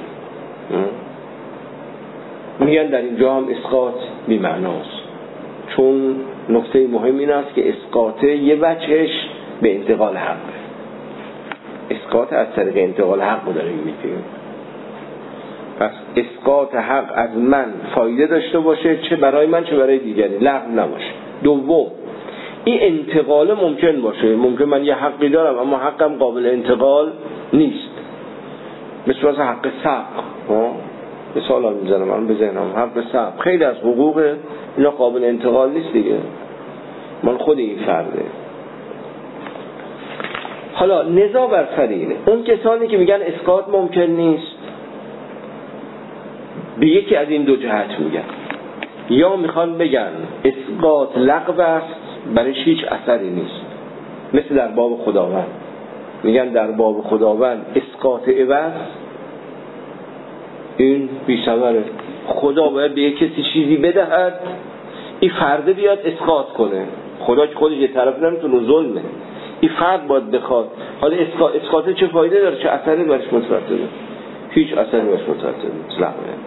میگن در اینجا هم اسقاط بی معناست. چون نکته مهم این است که اسقاط یه وجهش به انتقال حق، اسقاط از طریق انتقال حق رو داریم میگیم. پس اسقاط حق از من فایده داشته باشه، چه برای من چه برای دیگری، لغو نباشه. دوم این انتقال ممکن باشه، ممکن من یه حقی دارم اما حقم قابل انتقال نیست، مثل حق سبق. مثال هم میزنم من به ذهنم، حق سبق خیلی از حقوق اینا قابل انتقال نیست دیگه، من خود این فرده. حالا نزاع بر سر اینه، اون کسانی که میگن اسقاط ممکن نیست به یکی از این دو جهت میگن، یا میخوان بگن اسقاط لغو است برایش هیچ اثری نیست، مثل در باب خداوند میگن در باب خداوند اسقاط عوض این بی ثمره. خدا باید به یک کسی چیزی بدهد، این فرد بیاد اسقاط کنه. خدا که خودش یه طرف نمیتونه، ظلمه. این فرد باید بخواد. حالا اسقاط چه فایده داره؟ چه اثری برش مترتبه؟ هیچ اثری برش مترتبه نیست.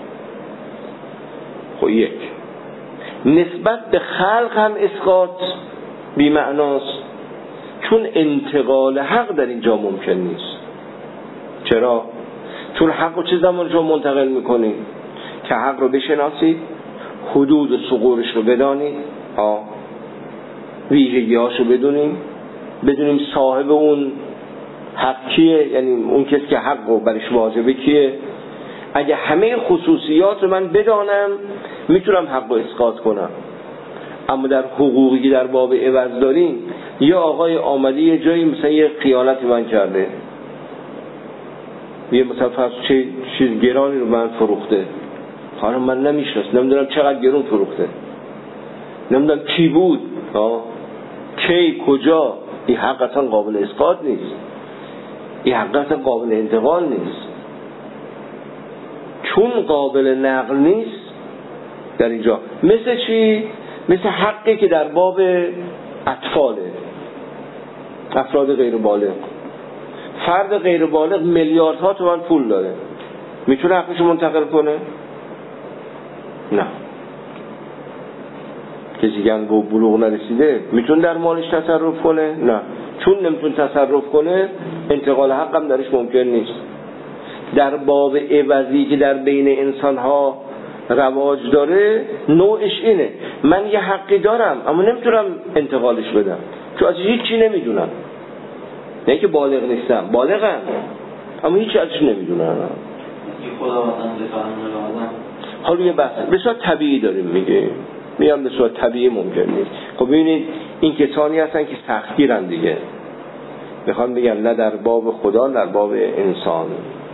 خب یک نسبت به خلق هم اسقاط بی معناست، چون انتقال حق در اینجا ممکن نیست. چرا؟ چون حق رو چه زمان شما منتقل میکنید؟ که حق رو بشناسید، حدود و ثغورش رو بدانید، ویژگی‌هاش رو بدونیم صاحب اون حق کیه، یعنی اون کسی که حق رو برش واجبه کیه. اگه همه خصوصیات رو من بدانم میتونم حق رو اسقاط کنم. اما در حقوقی در باب عوض داریم، یا آقای آمده یه جایی مثلا یه خیانتی من کرده، یه مثلا فرض چیز گرانی رو من فروخته، حالا من نمیشناسم، نمیدونم چقدر گرون فروخته، نمیدونم کی بود، کی کجا. این حق اصلا قابل اسقاط نیست، این حق اصلا قابل انتقال نیست. چون قابل نقل نیست در اینجا. مثل چی؟ مثل حقی که در باب اطفاله، افراد غیر بالغ. فرد غیر بالغ میلیاردها تومان پول داره، میتونه حقش منتقل کنه؟ نه. کسی که به بلوغ نرسیده میتونه در مالش تصرف کنه؟ نه. چون نمیتونه تصرف کنه، انتقال حق هم درش ممکن نیست. در باب عوضی که در بین انسان‌ها رواج داره، نوعش اینه: من یه حقی دارم اما نمیتونم انتقالش بدم، چون از هیچ چی نمیدونم. نه که بالغ نیستم، بالغم اما هیچ ازش نمیدونم. خدا مثلا بفهمونه آدم. حالا یه بحث به صورت طبیعی داریم میگم به صورت طبیعی ممکن نیست. خب ببینید این کسانی هستن که سختگیرن دیگه، میخوام بگم نه در باب خدا، در باب انسان.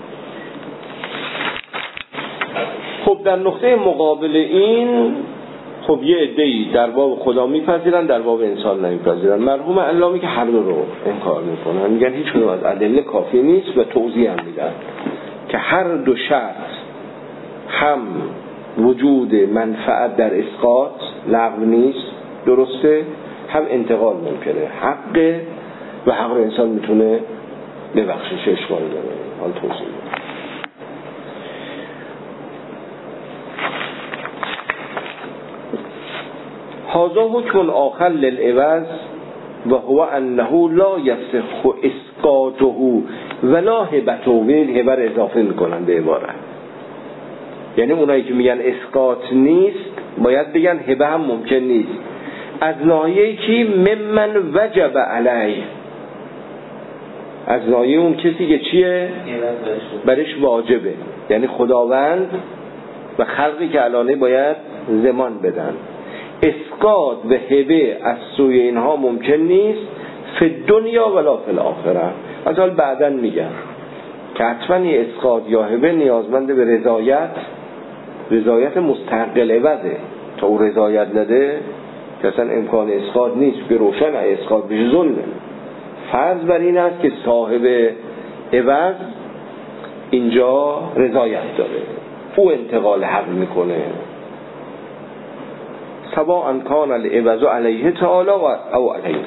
خب در نقطه مقابل این، خب یه عده‌ای در باب خدا میپذیرن، در باب انسان نمیپذیرن. مرحوم علامی که هر دو رو انکار میکنن، میگن هیچ کدوم از ادله کافی نیست و توضیح هم میدن که هر دو شرط، هم وجود منفعت در اسقاط لغو نیست، درسته، هم انتقال ممکنه، حق و حق رو انسان میتونه ببخشش، اشکال داره. حال توضیح هذا حکم آخر للعوض و هو انه لا یصح اسقاطه ولا هبته. هبه اضافه میکنن به عبارت، یعنی اونایی که میگن اسقاط نیست باید بگن هبه هم ممکن نیست، از ناحیه‌ای که ممن وجب علیه، از ناحیه اون کسی که چیه برش واجبه، یعنی خداوند و خلقی که الانه باید ضمان بدن. اسقاط و هبه از سوی اینها ممکن نیست فی دنیا ولا فی الاخره. از حال بعدن میگن که حتما یه اسقاط یا هبه نیازمنده به رضایت مستحق عوضه. تا او رضایت نده که اصلا امکان اسقاط نیست، که روشن اسقاط بشه ظلمه. فرض بر این است که صاحب عوض اینجا رضایت داره، او انتقال حق میکنه، سواء کان العوض علیه تعالی او علیه.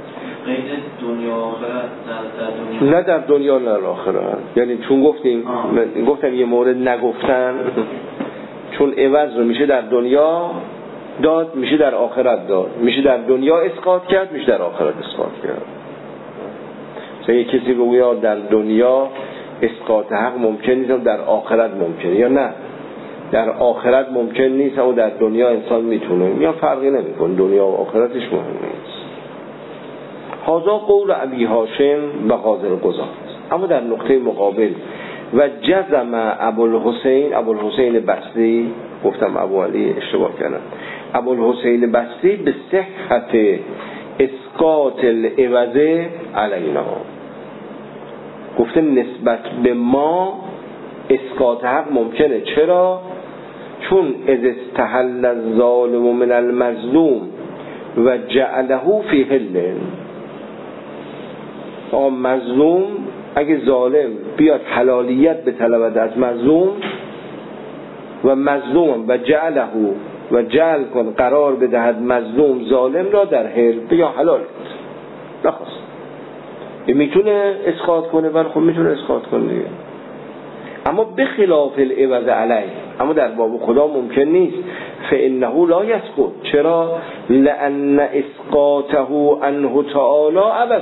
نه در دنیا نه در آخرت. یعنی چون گفتم یه مورد نگفتن، چون عوض رو میشه در دنیا داد، میشه در آخرت داد، میشه در دنیا اسقاط کرد، میشه در آخرت اسقاط کرد. مثلا یه کسی بگویا در دنیا اسقاط حق ممکن نیست و در آخرت ممکنه، یا نه در آخرت ممکن نیست و در دنیا انسان میتونه، یا فرقی نمیکنه، دنیا و آخرتش مهم نیست. هذا قول ابی هاشم و قاضی القضات. اما در نقطه مقابل و جزم ابوالحسین بصری، گفتم ابو علی اشتباه کردم، ابوالحسین بصری به صحت اسقاط العوض علینا، گفته نسبت به ما اسقاط حق ممکنه. چرا؟ چون اذ استحل الظالم من المظلوم و جعله فی حل. مظلوم اگه ظالم بیاد حلالیت به طلبت از مظلوم و مظلوم و جعله و جعل کن قرار بدهد مظلوم ظالم را در حل بگه حلال نخواست میتونه اسقاط کنه ولی خب میتونه اسقاط کنه دیگه. اما به خلاف العوض علیه، اما در باب خدا ممکن نیست. فانه لا یسقط. چرا؟ لان اسقاطه عنه تعالی عبث.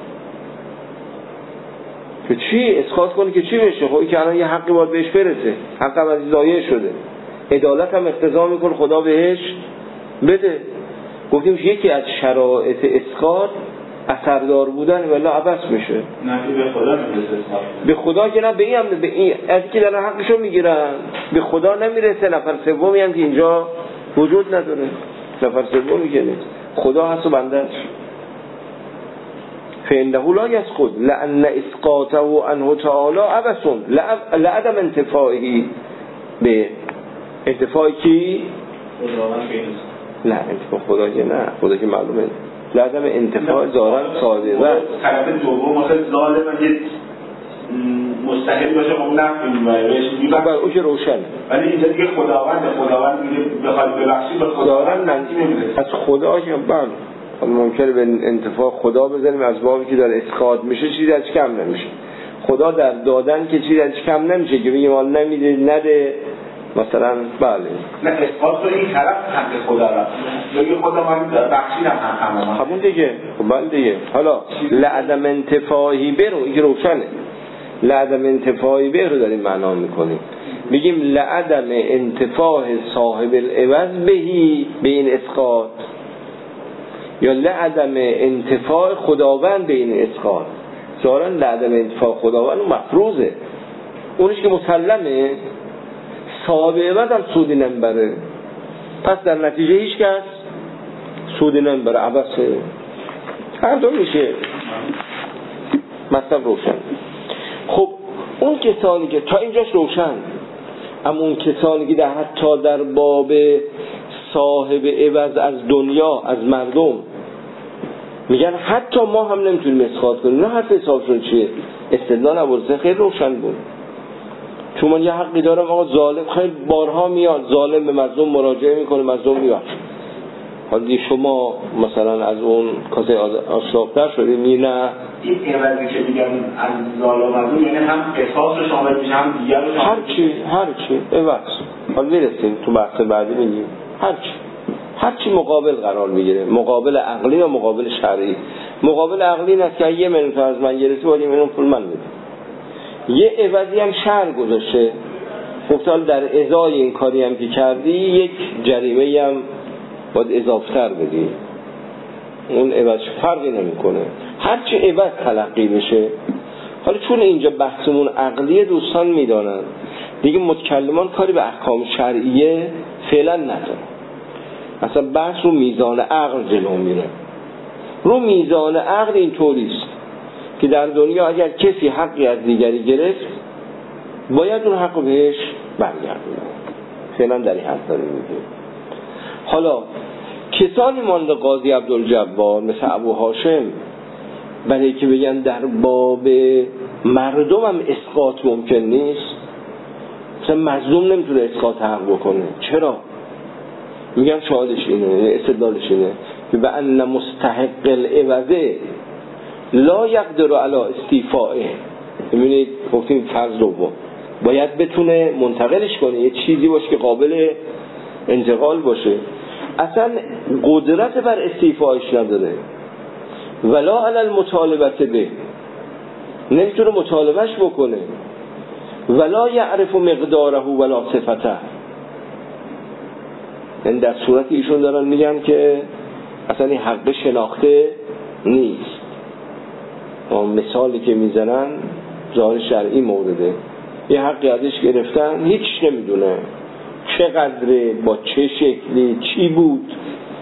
که چی اسقاط کنه که چی بشه؟ خب که الان یه حقی باید بهش برسه، حق هم از ضایع شده، عدالت هم اقتضا میکنه خدا بهش بده. گفتیم یکی از شرایط اسقاط اثردار بودن ولی عبث میشه. نه که به خدا نمیرسه. به خدا که نه، به این از که دارن حقشو میگیرن به خدا نمیرسه. نفر سومی هم که اینجا وجود نداره، نفر سومی که نیست، خدا هست و بندهش. فإنه لا يسقط لأن اسقاطه عنه تعالی عبث لعدم انتفاعه به انتفاعی کی؟ نه انتفاع خدا که نه، خدا که معلومه لازم انتفاع ظاهرا صادقه. طرف دوم مثلا ظالم اگه مستحیل باشه اون نفعی میبره بله اون که روشنه. ولی اینجا دیگه خداوند میگه بخواد ببخشید به خداوند نمیرسه. از خدا که بله ممکنه به انتفاع خدا بزنیم از بابی که داره اسقاط میشه چیزی از کم نمیشه. خدا در دادن که چیزی از کم نمیشه که بگه مال نمیده نده مثلا. بله نه اسقاط رو این طرف حق خدا را بگه خدا من بخشیدم همه همون دیگه. بله دیگه. حالا لعدم انتفاعی برو این روشنه. لعدم انتفاعی برو داریم معنا میکنیم، میگیم لعدم انتفاع صاحب العوض بهی به این اسقاط یا لعدم انتفاع خداوند به این اسقاط. ظاهرا لعدم انتفاع خداوند مفروضه، اونش که مسلمه صاحب عوض هم سودی نمیبره، پس در نتیجه هیچ کس سودی نمیبره، عبثه. هر دو میشه مطلب روشن. خب اون کسانی که تا اینجاش روشن، اما اون کسانی که حتی در باب صاحب عوض از دنیا از مردم میگن حتی ما هم نمیتونیم اسقاط کنیم، نه حرف حسابشون چیه؟ استدلال ابوالحسن خیلی روشن بود. چون من یه حقی دارم آقا ظالم خیلی بارها میاد ظالم به مظلوم مراجعه میکنه مظلوم میاد. حالا شما مثلا از اون کاسه آشنافتر شدید می نه این عوضی که میگن از ظالم مظلوم یعنی هم قصاص رو شامل میشه هم دیگر رو هر چی عوض. حالا میرسیم تو بحث بعدی میگیم هر چی مقابل قرار میگیره، مقابل عقلی یا مقابل شرعی. مقابل عقلی این است که یه میلیون از من گرفتی باید 1 میلیون پول من میده. یه عوضی هم شرع گذاشته، گفتال در ازای این کاری هم که کردی یک جریمه هم باید اضافتر بدی. اون عوض فرقی نمیکنه، هرچی عوض تلقی بشه. حالا چون اینجا بحثمون عقلیه دوستان میدانن دیگه متکلمان کاری به احکام شرعیه فعلا نداره. اصلا بحث رو میزان عقل جلو میره. رو میزان عقل این طوریست که در دنیا اگر کسی حقی از دیگری گرفت باید اون حق بهش برگردونه. فعلا در این حد داریم میگیم. حالا کسانی مانند قاضی عبدالجبار مثل ابو هاشم برای که بگن در باب مردم هم اسقاط ممکن نیست، مثلا مظلوم نمیتونه اسقاط حق بکنه. چرا؟ میگم شاهدش اینه، استدلالش اینه که به ان مستحق العوضه لا یقدر علی استیفائه. ببینید گفتیم فرض دوم باید بتونه منتقلش کنه، یه چیزی باشه که قابل انتقال باشه. اصلا قدرت بر استیفایش نداره. ولا علی المطالبه به، نمیتونه مطالبهش بکنه. ولا یعرف مقداره ولا صفته. این در صورتی ایشون دارن میگن که اصلا این حق شناخته نیست. مثالی که میزنن ظاهر شرعی مورده، یه حقی ازش گرفتن هیچ نمیدونه چقدره، با چه شکلی، چی بود.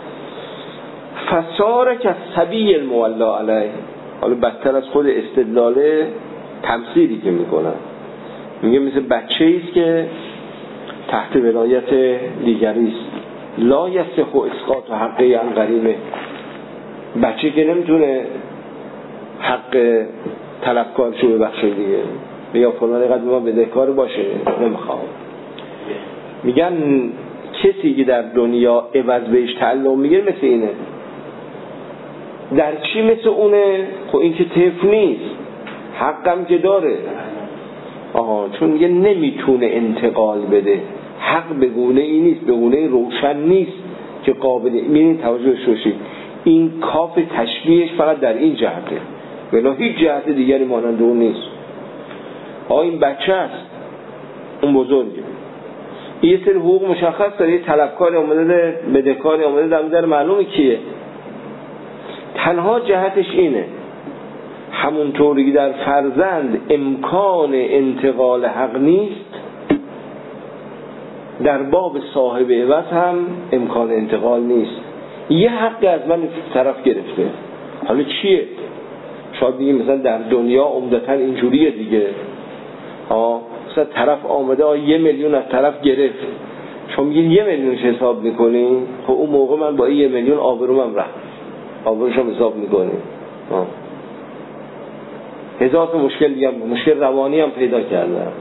فساره که سبیل المولا علیه. حالا بدتر از خود استدلال تمثیلی که میکنن، میگه مثل بچه ایست که تحت ولایت دیگری است. لا یصح اسقاط حقه عن غریمه. بچه که نمیتونه حق طلبکارشو ببخشه دیگه، یا فلان قدر ما بدهکار باشه، نمیخوام. میگن کسی که در دنیا عوض بهش تعلق میگیره مثل اینه. در چی مثل اونه؟ خب این که طفل نیست، حقم که داره. چون میگه نمیتونه انتقال بده، حق به گونه ای نیست، به گونه روشن نیست که قابل. میبینید توجه شوشید، این کاف تشبیهش فقط در این جهته، ولی هیچ جهت دیگری مانند اون نیست. این بچه است، اون بزرگه، یه سری حقوق مشخص داره، یه طلبکاری اومده، بدهکاری اومده، در نظر معلومه کیه. تنها جهتش اینه، همونطوری که در فرزند امکان انتقال حق نیست، در باب صاحب عوض هم امکان انتقال نیست. یه حق از من طرف گرفته، حالا چیه؟ شاید بگیم مثلا در دنیا عمدتاً اینجوریه دیگه. مثلا طرف آمده 1 میلیون از طرف گرفت، شما میگین 1 میلیونش حساب میکنین، خب اون موقع من با 1 میلیون آبرومم رفت، آبروشم حساب میکنین. هزار تا مشکل دیگه، مشکل روانی هم پیدا کردم.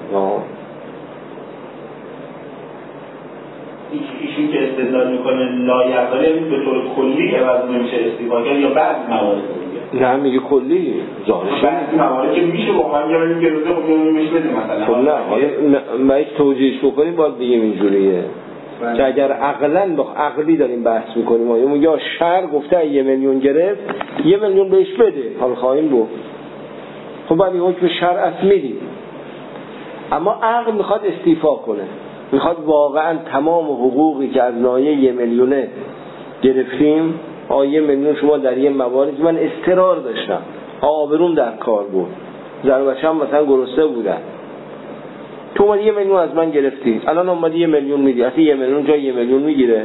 ایشون که استدلال میکنه لایق‌داری به طور کلی عوض نمیشه استیفا کرد یا بعضی موارد دیگه؟ نه میگه کلی ظاهرش بعضی موارد که میشه واقعا یا این گروزه خودمون میشه بدیم مثلا. خب نه حالا ما یک توجیهش بکنیم باید بگیم اینجوریه که اگر عقلی داریم بحث میکنیم یا شرع گفته 1 میلیون گرفت 1 میلیون بهش بده، حال خواهیم بود، خب باید این حکم شرع میدیم. اما عقل میخواد استیفا کنه، میخواد واقعا تمام حقوقی که از ناحیه 1 میلیونه گرفتیم، 1 میلیون شما در یه مواردی من اضطرار داشتم، آبروم در کار بود، زن و بچه‌م مثلا گرسنه بودن، تو اومدی 1 میلیون از من گرفتی، الان اومدی 1 میلیون میدی، اصلا 1 میلیون جای 1 میلیون میگیره؟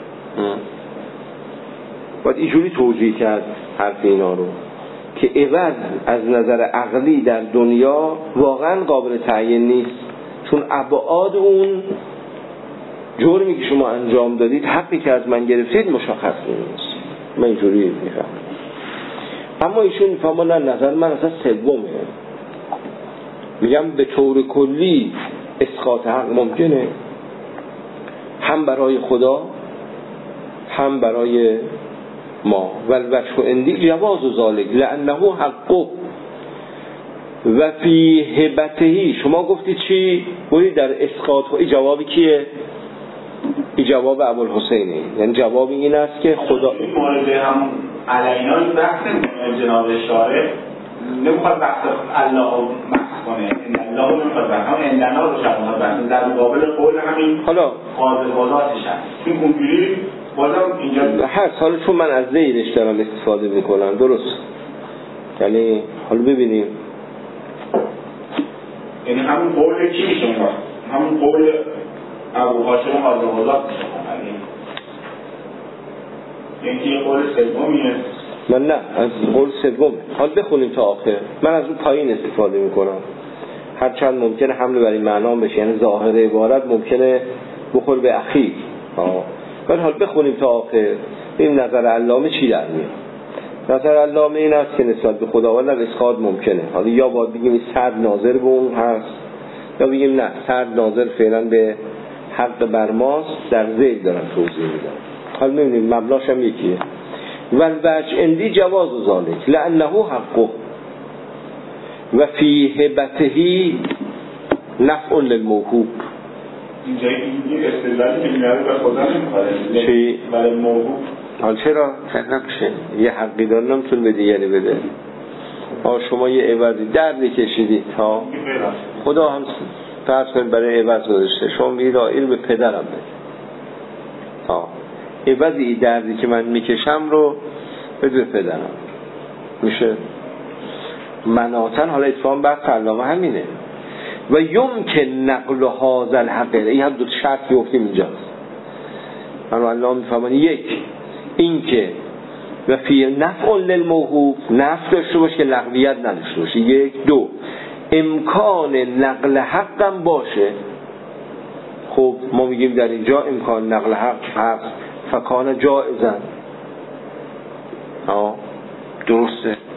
باید اینجوری توجیه کرد حرف اینا رو که عوض از نظر عقلی در دنیا واقعا قابل تعیین نیست، چون ابعاد اون جرمی که شما انجام دادید، حقی که از من گرفتید مشخص نیست. من اینجوری میفهمم. اما ایشون میفهمه نه، نظر من اصلا سومه، میگم به طور کلی اسقاط حق ممکنه، هم برای خدا هم برای ما. والوجه عندی جواز ذلک لانه حقه و فی هبته. شما گفتی چی؟ گفتی در اسقاط. این جوابی کیه؟ این جواب ابوالحسینه، یعنی جواب این است که خدا این مورد هم علینا این بحث جناب شارع نمیخواد بحث الله رو محض کنه، الله رو نمیخواد بحث، هم اندنا رو شما بحث در مقابل قول همین حالا قاضی‌قضاتش هست. این اونجوری بازم اینجا هست. حالا چون من از زیرش دارم استفاده میکنم، درست، یعنی حالا ببینیم، یعنی همون قول کی میشه؟ همون قول ابو هاشم قاضی‌قضات میشه. یعنی یه قول سومیه. من نه از قول سوم. حال بخونیم تا آخر. من از اون پایین استفاده میکنم، هرچند ممکنه حمله بر این معنا بشه، یعنی ظاهر عبارت ممکنه بخور به اخی. ولی حال بخونیم تا آخر. این نظر علامه چی در میاد؟ نظر علامه این است که نسبت به خداوند اسقاط ممکنه. حالا یا باید بگیم این سرد ناظر به اون هست، یا بگیم نه، سرد ناظر فعلا به حق بر ماست، در ذیل دارن توضیح میدن. حالا میبینیم مبناش هم یکیه. والوجه عندی جواز ذلک لانه حقه و فی هبته نفع للموهوب. اینجا این استدلالی که میاره به خدا نمیخواد چی؟ برای موهوب. حال چرا؟ نمیشه یه حقی دار نمیتون به دیگری بده. شما یه عوضی دردی کشیدید ها، خدا هم فرض کنید برای عوض گذاشته، شما میگید این به پدرم بده، عوضی دردی که من میکشم رو بده به پدرم، میشه مناطن. حالا اتفاقا بحث علامه همینه و یمکن نقل هذا الحق. این هم دو شرط گفتیم اینجاست. من علامه میفهمن یک، این که و فی نفع للموهوب، نفع داشته باشه که لغویت نداشته باشه، یک. دو، امکان نقل حقم باشه. خب ما میگیم در اینجا امکان نقل حق هست، فکان جائزن، درسته،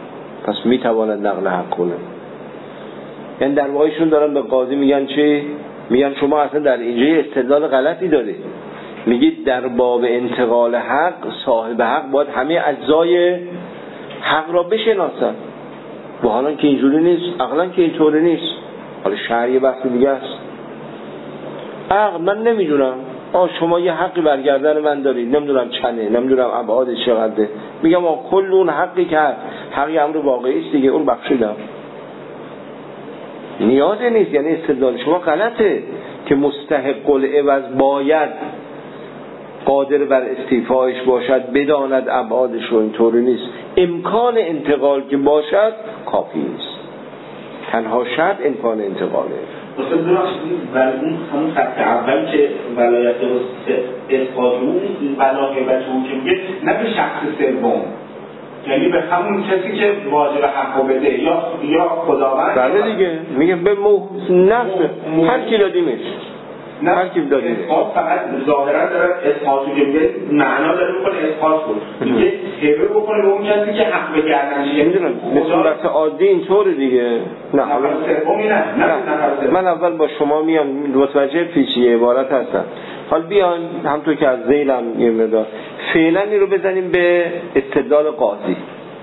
پس میتواند نقل حق کنه. یعنی در واقعشون دارن به قاضی میگن چی؟ میگن شما اصلا در اینجا استدلال غلطی دارید. میگید در باب انتقال حق صاحب حق باید همه اجزای حق را بشناسن، و حالا که اینجوری نیست، عقلا که اینطوری نیست. حالا شرعی بحث دیگه است. عقل من نمیدونم شما یه حقی برگردن من دارید، نمیدونم چنه، نمیدونم ابعادش چقدره، میگم کل اون حقی که حقی امر واقعی است دیگه، اون بخشیدم، نیازی نیست. یعنی استدلال شما غلطه که مستحق العوض باید قادر بر استیفایش باشد، بداند ابعادش رو. اینطوری نیست. امکان انتقال که باشد کافی است. تنها شرط امکان انتقاله. اصلا درست ولی اون همون خط اول که ولایت اثبات اون ولاغه و که میگه نه به شخص سوم، یعنی به همون کسی که واجب حق بده یا خداوند. بله دیگه، میگه به نفس هر کی دادیمش، هر کی دادیمش. فقط ظاهرا داره اثباتو که میگه معنا داره میکنه اثبات بود، میگه هبه بکنه به اون کسی که حق به گردنش. میدونم به صورت عادی اینطوره دیگه. نه من اول با شما میام متوجه پیچیده عبارت هستم. حال بیان همونطور که از ذیلم یه مقدار فعلا این رو بزنیم به استدلال قاضی.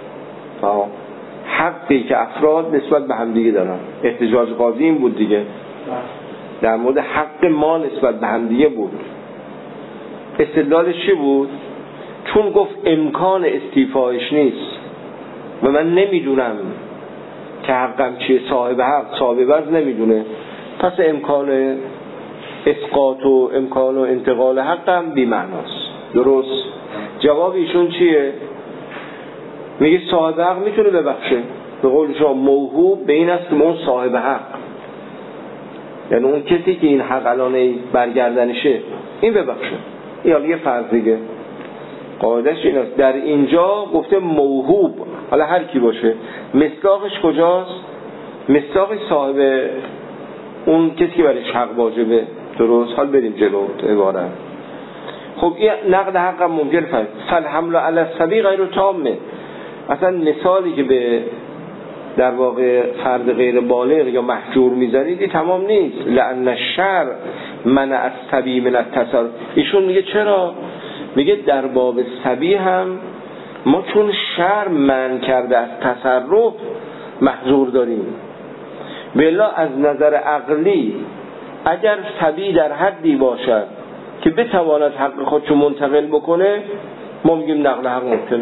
حقی که افراد نسبت به هم دیگه دارن. احتجاج قاضی این بود دیگه، در مورد حق ما نسبت به هم دیگه بود. استدلالش چی بود؟ چون گفت امکان استیفایش نیست و من نمیدونم که حقم چیه، صاحب حق صاحب وضع نمیدونه، پس امکان اسقاط و امکان و انتقال حقم بی معناست. درست؟ جواب ایشون چیه؟ میگه صاحب حق میتونه ببخشه. به قول شما موهوب به این است که اون صاحب حق، یعنی اون کسی که این حق الان برگردنشه این ببخشه. یا یه فرض دیگه قاعدش این است، در اینجا گفته موهوب، حالا هر کی باشه، مصداقش کجاست؟ مصداقش صاحب اون کسی که برایش حق واجبه. درست؟ حال بریم جلو عبارت. خب این نقد حق هم ممکن فرد فالحمل علی الصبی غیر تامه. اصلا مثالی که به در واقع فرد غیر بالغ یا محجور میزنید این تمام نیست. لأن الشرع منع الصبی من التصرف. ایشون میگه چرا؟ میگه در باب صبی هم ما چون شرع منع کرده از تصرف محظور داریم. بلا از نظر عقلی اگر صبی در حدی باشد که بتواند حق خودشو منتقل بکنه، ما میگیم نقل حق ممکنه.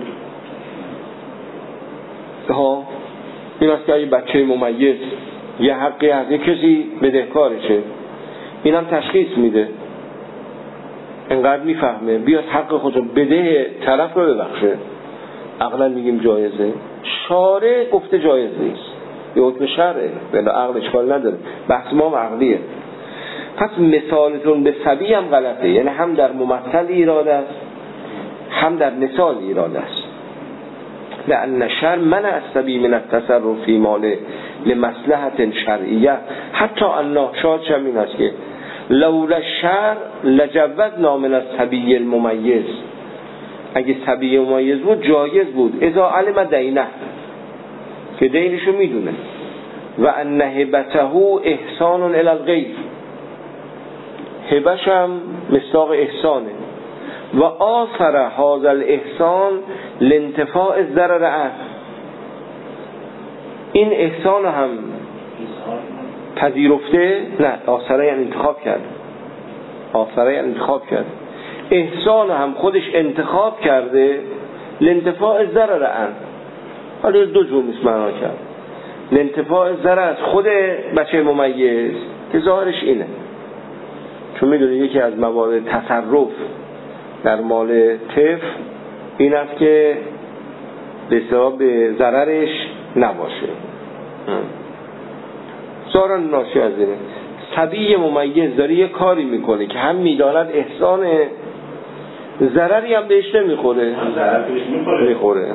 این است که اگه بچه ممیز یه حقی از یک کسی بدهکارشه، این هم تشخیص میده، انقدر میفهمه، بیاد حق خودشو بده طرف رو ببخشه، عقلا میگیم جایزه. شارع گفته جایز نیست، یه حکم شرعه، بلا عقل اشکال نداره، بحث ما هم عقلیه. پس مثالتون به صبی هم غلطه، یعنی هم در ممثل ایراد است هم در مثال ایراد است. لأن الشرع منع الصبی من التصرف فی ماله لمصلحة شرعیه. حتی الله شاهد شمین است که لولا الشرع لجوزنا من الصبی الممیز. اگه صبی ممیز بود جایز بود، اذا علم دینه، که دینشو میدونه، و ان هبته احسان الی الغیر، هبش هم مصداق احسانه، و آثر هذا الاحسان لانتفاع الضرر عنه. این احسان هم پذیرفته، نه آثره یعنی انتخاب کرد، آثره یعنی انتخاب کرد، احسان هم خودش انتخاب کرده لانتفاع الضرر عنه. حالا دو جور نیست معنا کرد. لانتفاع الضرر از خود بچه ممیز که ظاهرش اینه، چون میدونی یکی از موارد تصرف در مال طفل این است که به حساب ضررش نباشه، ظاهرا ناشی از اینه. صبی ممیز داره یه کاری میکنه که هم میداند احسانه، ضرری هم بهش نمیخوره، میخوره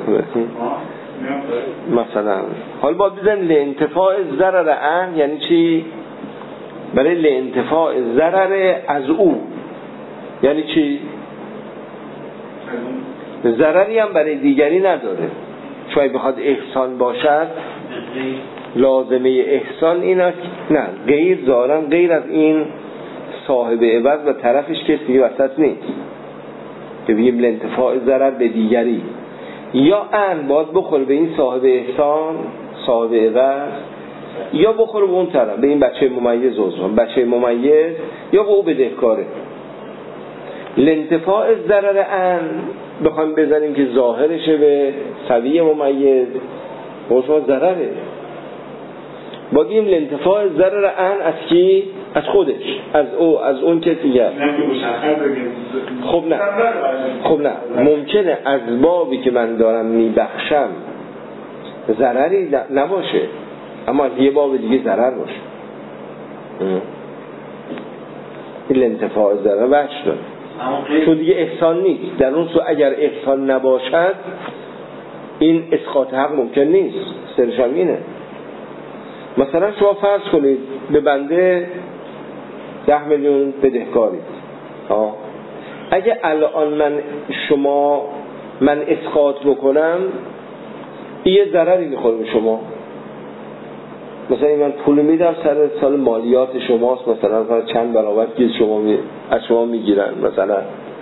مثلا. حال باید بزن لانتفاع ضرر عنه، یعنی چی؟ برای لانتفاع ضرر از او، یعنی چی؟ ضرری هم برای دیگری نداره، چون بخواد احسان باشد لازمه احسان این است، نه غیر ظاهرا غیر از این صاحب عوض و طرفش کسی وسط نیست که بگیم لانتفاع ضرر به دیگری، یا ان باید بخوره به این صاحب احسان صاحب عوض، یا بخوره به اون طرف به این بچه ممیز عضوان بچه ممیز، یا به او بدهکاره. لانتفاع ضرر ان بخوایم بزنیم که ظاهرشه به سویه ممیز شما ضرره، بگیم لانتفاع ضرر ان از کی؟ از خودش، از او، از اون کسی دیگر. خب نه ممکنه از بابی که من دارم میبخشم ضرری نباشه، اما از یه باب دیگه ضرر باشه. این لانتفاع ضرر وجه داره چون دیگه احسان نیست. در اون سو اگر احسان نباشد این اسقاط حق ممکن نیست. سرشم اینه. مثلا شما فرض کنید به بنده 10 میلیون بدهکارید، اگه الان من اسقاط بکنم یه ضرری میخوره به شما. مثلا من پول میدم سر سال مالیات شماست، مثلا چند برابر که از شما میگیرن، مثلا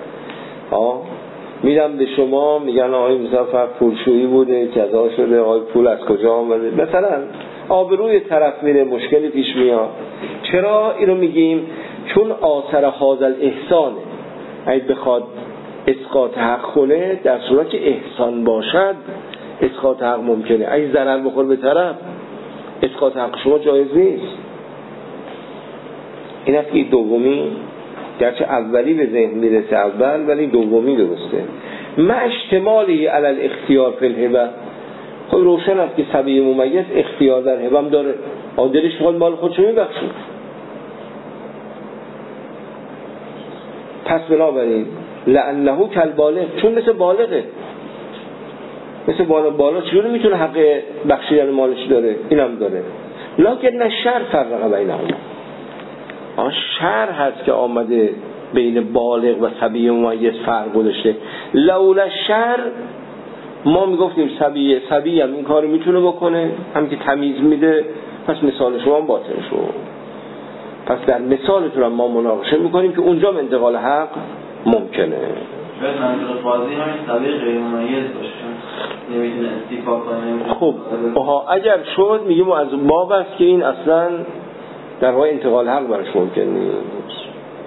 میدم به شما، میگن آقای مثلا فرق پولشویی بوده کذا شده، آقای پول از کجا آمده، مثلا آبروی طرف میره، مشکلی پیش میاد. چرا اینو میگیم؟ چون آثر حاضر احسانه. اگه بخواد اسقاط حق کنه در صورت که احسان باشد اسقاط حق ممکنه. اگه ضرر بخور به طرف اسقاط حق شما جایز نیست. این است که دومی، گرچه اولی به ذهن میرسه اول ولی دومی درسته. ما اشتمالی علی الاختیار فی الهبه. خب روشن است که سبیه ممیز اختیار در هبه هم داره، دلش میخواد مال خودشو میبخشه. پس بنابراین لانه کالبالغ، چون مثل بالغه، مثل بالا چجوری میتونه حق بخشیدن مالش داره؟ اینم داره. لکن الشرع فرق بینهما. شرع هست که آمده بین بالغ و سبیه ممیز فرق گذاشته. لولا الشرع ما میگفتیم سبیه هم این کارو میتونه بکنه، هم که تمیز میده، پس مثال شما باطل شد. پس در مثالتون ما مناقشه میکنیم که اونجا انتقال حق ممکنه. شاید منظور قاضی همین سبیه غیر ممیز باشه، نمیتونه استیفا کنه. خب اگر شد میگیم از باب است که این اصلا در واقع انتقال حق برش ممکن نیست.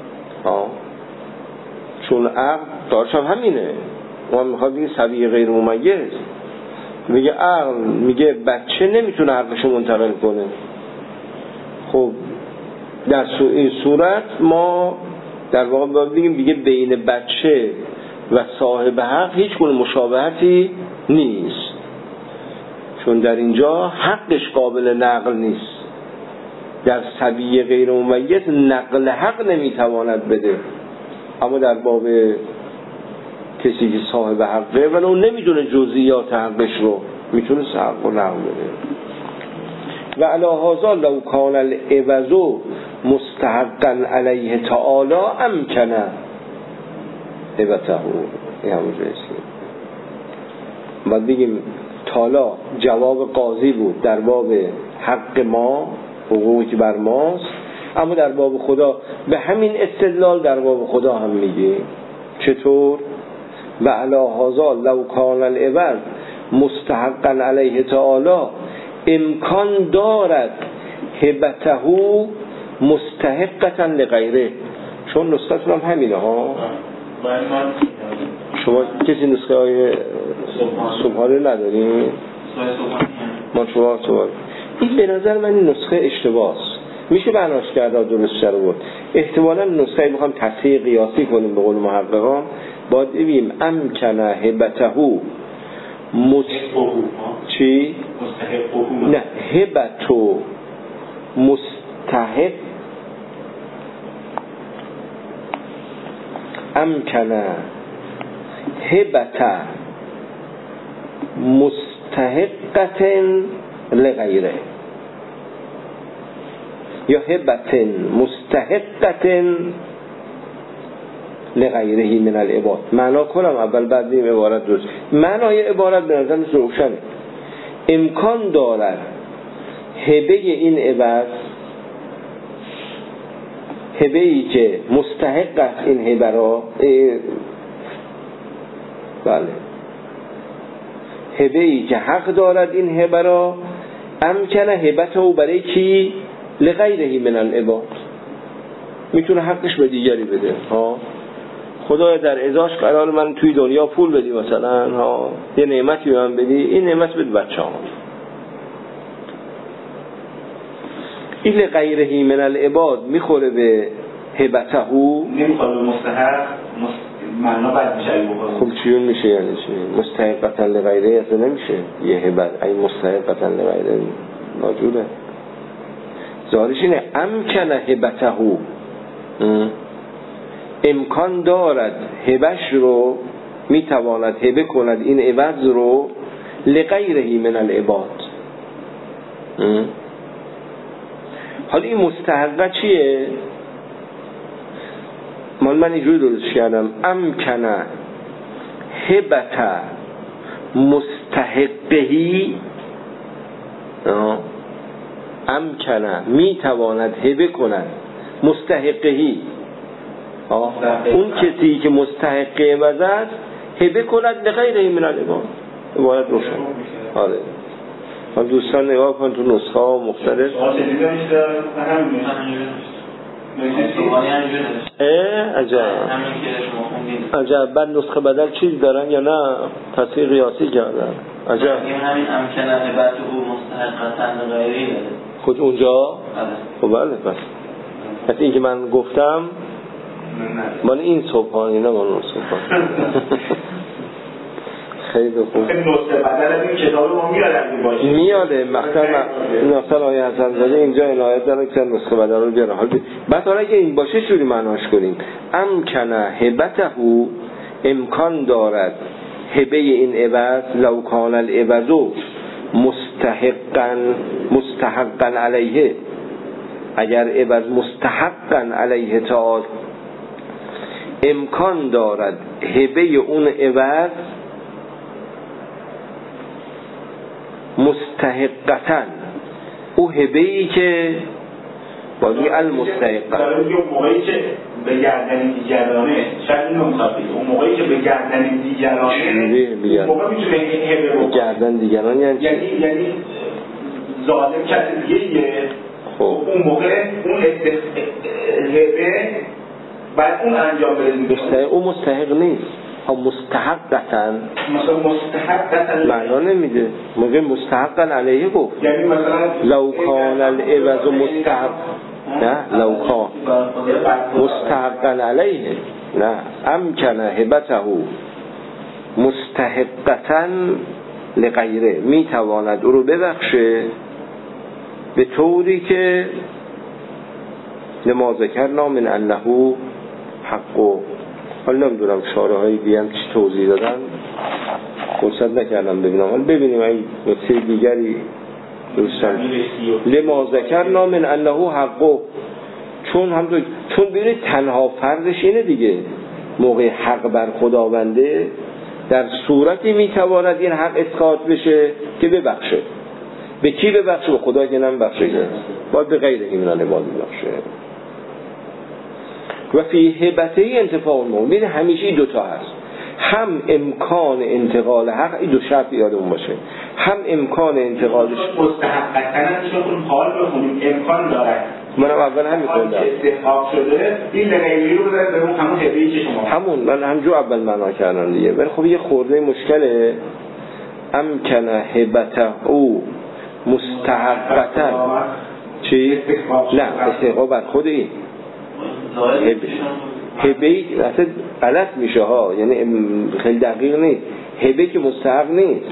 چون عقل دارش هم همینه. ما میخواد بگیم سبیه غیر ممیز، میگه عقل میگه بچه نمیتونه حقشو منتقل کنه. خب در این صورت ما در واقع باید بگیم دیگه بین بچه و صاحب حق هیچ گونه مشابهتی نیست، چون در اینجا حقش قابل نقل نیست. در سبیه غیر ممیز نقل حق نمیتواند بده، اما در باب کسی که صاحب حقه ولی اون نمیدونه جزئیات حقش رو، میتونه حق رو نقل بده. و علی هذا لو کان العوض مستحقا علیه تعالی امکنه هبته. این همون جایستی باید بگیم تعالی جواب قاضی بود در باب حق ما، حقوقی که بر ماست، اما در باب خدا به همین استدلال در باب خدا هم میگه. چطور؟ و علی هذا لو کان العوض مستحقا علیه تعالی امکان دارد هبته مستحقتا لغیره. چون نسختون هم همینه ها. شما کسی نسخه های سبحانه نداریم؟ ما شما این به نظر من این نسخه اشتباهست. میشه بناش کرده درست شده بود. احتمالا نسخه بخوام تصحیح قیاسی کنیم به قول محققان باید بگیم امکنه هبته چی؟ نه هبتو مستحق امکنه هبته مستحقت لغیره یا هبت مستحقت لغیره من العباد. معنا کنم اول بعد این عبارت درست. معنای عبارت به نظر روشنه. امکان دارد هبه این عوض، هبه‌ای که مستحق است این هبه را، بله، هبه‌ای که حق دارد این هبه را، امکن هبته برای کی؟ لغیره من العباد، میتونه حقش به دیگری بده. خدای در ازاش قرار من توی دنیا پول بدی، مثلا یه نعمتی به من بدی، این نعمت بده بچه‌ها. این لغیره من العباد میخوره به هبته، نمیخوره به مستحق، معنا بد میشه. خب چیون میشه؟ یعنی چی؟ مستحقتا لغیره اصلا نمیشه یه هبت، این مستحقتا لغیره ناجوره. ظاهرش اینه امکن هبته، امکان دارد هبش رو، میتواند هبه کند این عوض رو لغیره من العباد. حالا این مستحقه چیه؟ من اینجوری درست کردم، امکن هبت مستحقهی، امکن میتواند هبه کند مستحقهی، اون کسی که مستحق عوض است هبه کند لغیره من العباد. عبارت روشن. آره من دوستان نگاه کن تو نسخه ها مختلف. عجب. بعد نسخه بدل چیز دارن یا نه تصحیح قیاسی کردن؟ عجب. همین امکنه هبت او مستحقاً غیری داره خود اونجا؟ خب بله. پس این که من گفتم مال این صبحانی، نه مال اون صبحانی. خیلی خوب. نسخه بدل از این کتاب ما میاده مثلا آیه حسن زاده اینجا عنایت داره که نسخه بدل رو بیاره. بعد اگه این باشه شوری معناش کنیم، امکنه هبته، امکان دارد هبه این عوض، لو کان العوض مستحقا علیه، اگر عوض مستحقا علیه تعالی، امکان دارد هبه اون عوض مستحقتن، او هبه‌ای که بازی المستحقه، موقعی که به گردن دیگرانه، شاید اینو مخاطبه، اون موقعی که به گردن دیگرانه موقع میتونه هبه بکنه. گردن دیگران یعنی ظالم کسی دیگه، خب اون موقع اون هبه بعد اون انجام بده. اون مستحق نیست، مستحقتن معنا نمیده. موقع مستحقا علیه گفت، یعنی مثلا لو کان العوض مستحق، نه لو کان مستحقا علیه، نه امکنه هبته مستحقتن لغیره، میتواند او رو ببخشه به طوری که لما ذکرنا من انه حقه. حالا نمیدونم شاره های دیگه چی توضیح دادن، فرصت نکردم ببینم. حالا ببینیم این نکته دیگری دوستان. لما ذکرنا من انه حقه، چون ببینید تنها فرضش اینه دیگه، موقع حق بر خداونده در صورتی میتواند این حق اسقاط بشه که ببخشه. به کی ببخشه؟ به خدا که نمیبخشه، باید به غیر این عباد ببخشه. و فی هبته انتفاع المؤمن، همیشه این دوتا هست، هم امکان انتقال حق، این دو شرط یادمون باشه، هم امکان انتقالش مستحقاً شون حال بخونیم امکان داره. منم اول همین خوندم استحقاق شده، این لغیری رو بذارید به اون همون هبه‌ای که شما همون من همجور اول معنا کردم دیگه. ولی خب یه خورده مشکله. امکنه هبته او مستحقاً چی؟ نه استحقاق بر خود این هبه اصلا غلط میشه ها، یعنی خیلی دقیق نیست. هبه که مستحق نیست،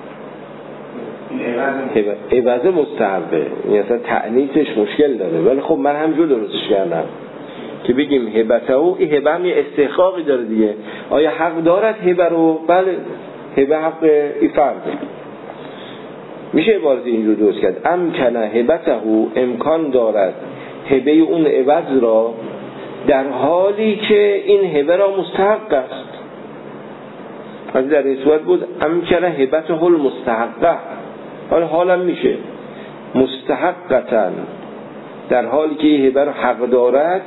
عوض مستحقه، یعنی اصلا تعنیفش مشکل داره. ولی خب من همجور درستش کردم که بگیم هبته او، این هبه هم یه استحقاقی داره دیگه. آیا حق دارد هبه رو؟ بله، هبه حق ای فرده. میشه عبارتی اینجور درست کرد، امکنه هبته او، امکان دارد هبه اون عوض را در حالی که این هبه را مستحق است. از در این صورت بود امکنه هبته المستحقه، حالم میشه مستحقتن، در حالی که یه هبه رو حق دارد،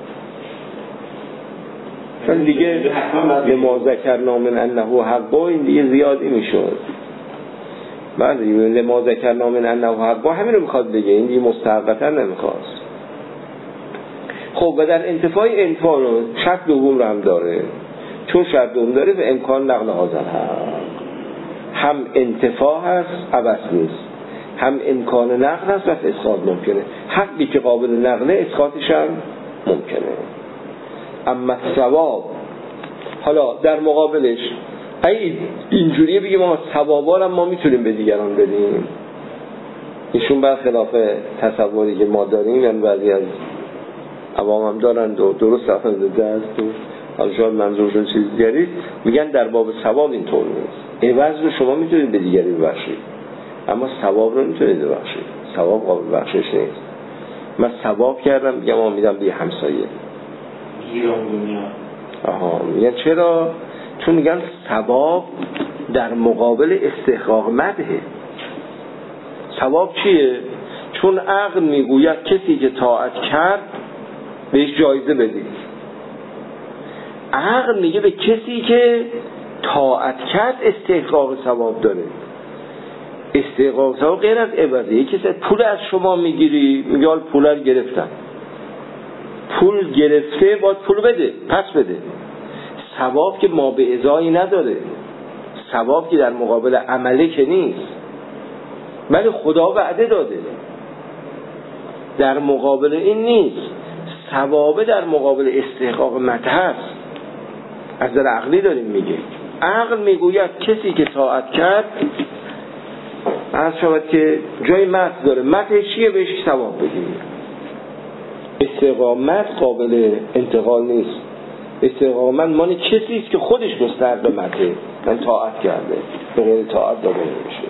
چون دیگه لما ذکرنا من انه حق، این دیگه زیادی میشد. بله لما ذکرنا من انه حق همین رو میخواد بگه، این دیگه مستحقتن نمیخواست. خب و در انتفاع انفا رو شرط دوم رو هم داره، چون شرط دوم داره به امکان نقل حاضر هم انتفاع هست عوض نیست، هم امکان نقل هست و اسقاط ممکنه. حقی که قابل نقله اسقاطش هم ممکنه. اما ثواب، حالا در مقابلش اینجوریه بگیم ما ثوابا رو ما میتونیم به دیگران بدیم، ایشون برخلاف تصوری که ما داریم، یعنی بعضی از عوام هم دارن و درست رفتن دست و حالا شاید منظورشون چیز دیگری، میگن در باب ثواب اینطور نیست. عوض رو شما میتونید به دیگری ببخشید اما ثواب رو میتونید ببخشید، ثواب قابل بخشش نیست. من ثواب کردم میگم ما میدم به همسایه گیرم دنیا. میگن چرا؟ چون میگن ثواب در مقابل استحقاق مدحه. ثواب چیه؟ چون عقل میگوید کسی که طاعت کرد بهش جایزه بدید. عقل میگه به کسی که طاعت کرد استحقاق ثواب داره. استحقاق ثواب غیر از عوضه. یکی کسی پول از شما میگیری، میگه حال پول رو گرفتم، پول گرفته باید پول بده، پس بده. ثواب که ما به ازایی نداره، ثواب که در مقابل عمله که نیست، ولی خدا وعده داده در مقابل این نیست. ثواب در مقابل استحقاق مدح هست. از در عقلی داریم میگه. عقل میگوید کسی که طاعت کرد، از شود که جای مدح داره، مدحش چیه؟ بهش ثواب بدیم. استقامت قابل انتقال نیست. استقامت معنی کسی است که خودش مستحق مدحه، من طاعت کرده، به غیر طاعت داده نمیشه.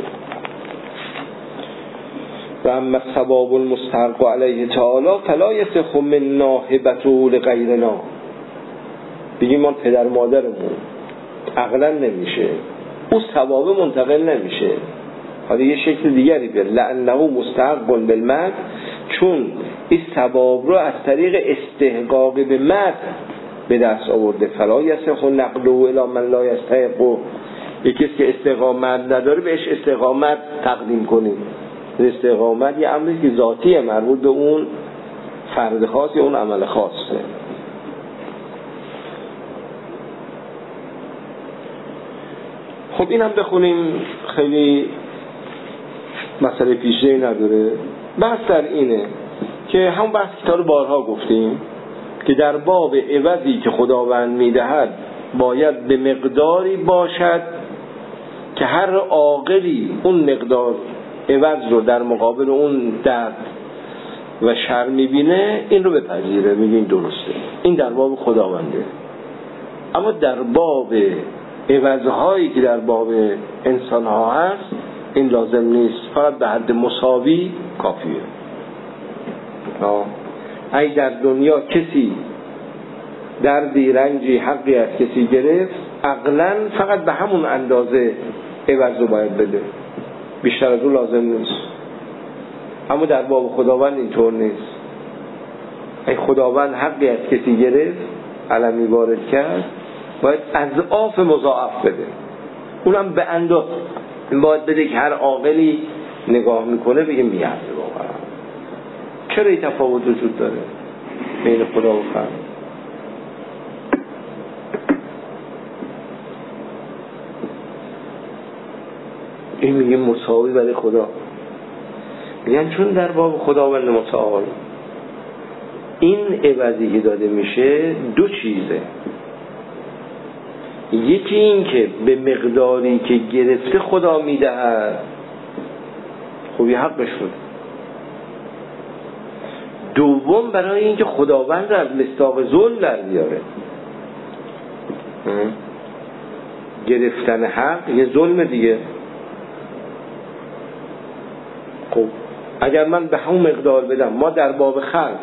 و اما ثواب المستحق علیه تعالی فلا یصح من ناهبته لغیرنا. بگیم ما پدر مادرمون عقلا نمیشه، او ثواب منتقل نمیشه. حالا یه شکل دیگری بیار، لانه مستحق بالمدح، چون این ثواب رو از طریق استحقاق به مدح به دست آورده. فلا یصح نقله الی من لا یستحق. یکی که استقامت نداره بهش استقامت تقدیم کنیم. استقامت یه امری که ذاتیه، مربوط به اون فرد خاص یا اون عمل خاصه. خب این هم بخونیم، خیلی مسئله پیچیده‌ای نداره. بحث در اینه که همون بحث که تا رو بارها گفتیم که در باب عوضی که خداوند میدهد باید به مقداری باشد که هر عاقلی اون مقدار عوض رو در مقابل اون درد و شر میبینه، این رو بپذیره، میگه این درسته، این در باب خداونده. اما در باب عوضهایی که در باب انسانها هست این لازم نیست، فقط به حد مساوی کافیه. اگه در دنیا کسی دردی رنجی حقی از کسی گرفت، عقلاً فقط به همون اندازه عوض رو باید بده، بیشتر از اون لازم نیست. اما در باب خداوند اینطور نیست. اگه خداوند حقی از کسی گرفت، علمی وارد کرد، باید اضعاف مضاعف بده، اونم به اندازه باید بده که هر عاقلی نگاه میکنه بگه میارزه. واقعا چرا این تفاوت وجود داره بین خدا و خلق؟ این میگه مساوی برای خدا، میگن چون در باب خداوند متعال این عوضی که داده میشه دو چیزه. یکی این که به مقداری که گرفته خدا میدهد، خوبی حقش بود. دوم برای این که خداوند از مصداق ظلم در بیاره. گرفتن حق یه ظلم دیگه. خب اگر من به همون مقدار بدم، ما در باب خلق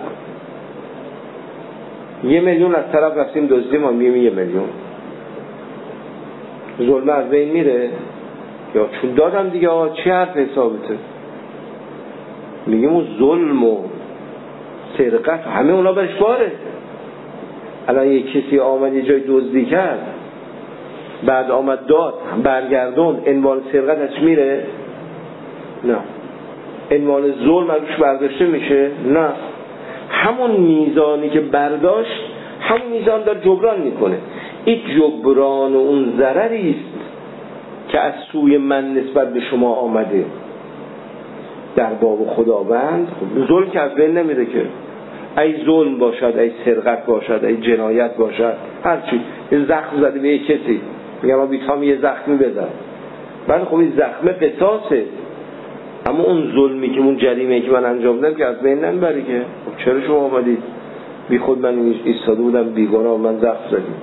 1 میلیون از طرف رفتیم دزدیم، ما میگیم 1 میلیون، ظلم از بین میره؟ یا چون دادم دیگه چی حرف حسابته. میگیم اون ظلم و سرقت همه اونا برش باره. الان یک کسی آمد یه جای دزدی کرد، بعد آمد داد برگردون، عنوان سرقتش میره؟ نه. عنوان ظلم ازش برداشته میشه؟ نه. همون میزانی که برداشت همون میزان داره جبران میکنه. این جبران و اون ضرری است که از سوی من نسبت به شما آمده. در باب خداوند ظلم که از بین نمیره که، ای ظلم باشد، ای سرقت باشد، ای جنایت باشد، هر چی. یه زخم زده به یک کسی، میگم ما بیتام یه زخمی بزن، بعد خب این زخم قصاصه، اما اون ظلمی که اون جریمه که من انجام دادم که از بین نمیبره که. خب چرا شما آمدید بی خود من ایستاده بودم بیگناه من زخم زدیم؟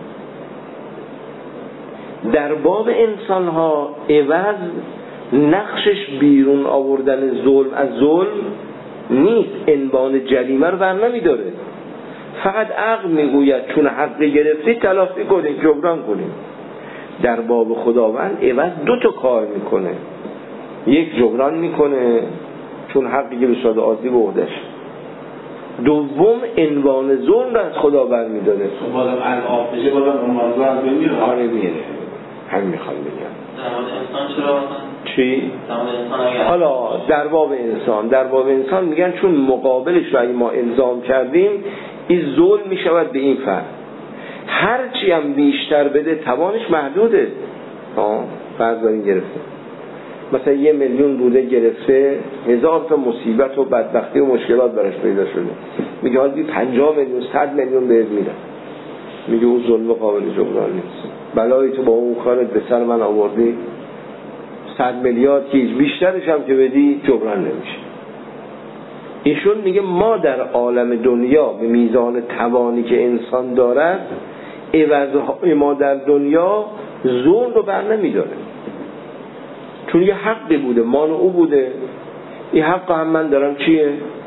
در باب انسان ها عوض نقشش بیرون آوردن ظلم از ظلم نیست، عنوان جریمه رو بر نمیداره. فقط عقل میگوید چون حقی گرفتی تلافی کنیم، جبران کنیم. در باب خداوند عوض دو تا کار میکنه، یک جبران میکنه چون حقی که به صورت عادی به عهده‌اش، دوم عنوان ظلم رو از خدا برمیداره. بازم العاف بشه بازم عنوان ظلم از بین میره. آره میره. همین میخوام بگم. در مورد انسان چرا چی؟ در مورد انسان اگر حالا در باب انسان میگن چون مقابلش رو ما الزام کردیم این ظلم میشود به این فرد. هرچی هم بیشتر بده توانش محدوده. فرض دارین گرفته مثلا 1 میلیون بوده گرفته، 1000 تا مصیبت و بدبختی و مشکلات براش پیدا شده، میگه حالا 50 میلیون 100 میلیون بهت میدم، میگه اون ظلم قابل جبران نیست. بلایی تو با اون کارت به سر من آوردی، 100 میلیارد که بیشترش هم که بدی جبران نمیشه. ایشون میگه ما در عالم دنیا به میزان توانی که انسان دارد عوضهای ما در دنیا ظلم رو بر نمیداره، چون یه حقی بوده مان او بوده، این حق هم من دارم چیه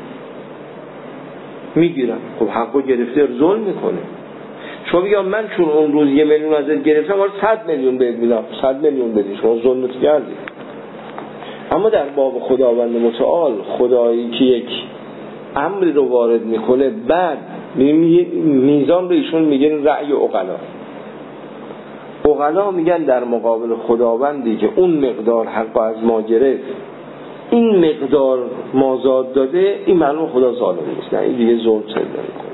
میگیرم. خب حقو گرفته ظلم میکنه. شما بگم من چون اون روز 1 میلیون ازت گرفتم حالا 100 میلیون بهت میدم، 100 میلیون بدی، شما ظلمت کردی. اما در باب خداوند متعال، خدایی که یک امری رو وارد میکنه، بعد میزان رو ایشون میگن رأی عقلا میگن در مقابل خداوندی که اون مقدار حق از ما گرفت، این مقدار مازاد داده، این معلوم خدا ظالم نیست، نه این دیگه ظلم نمیکنه.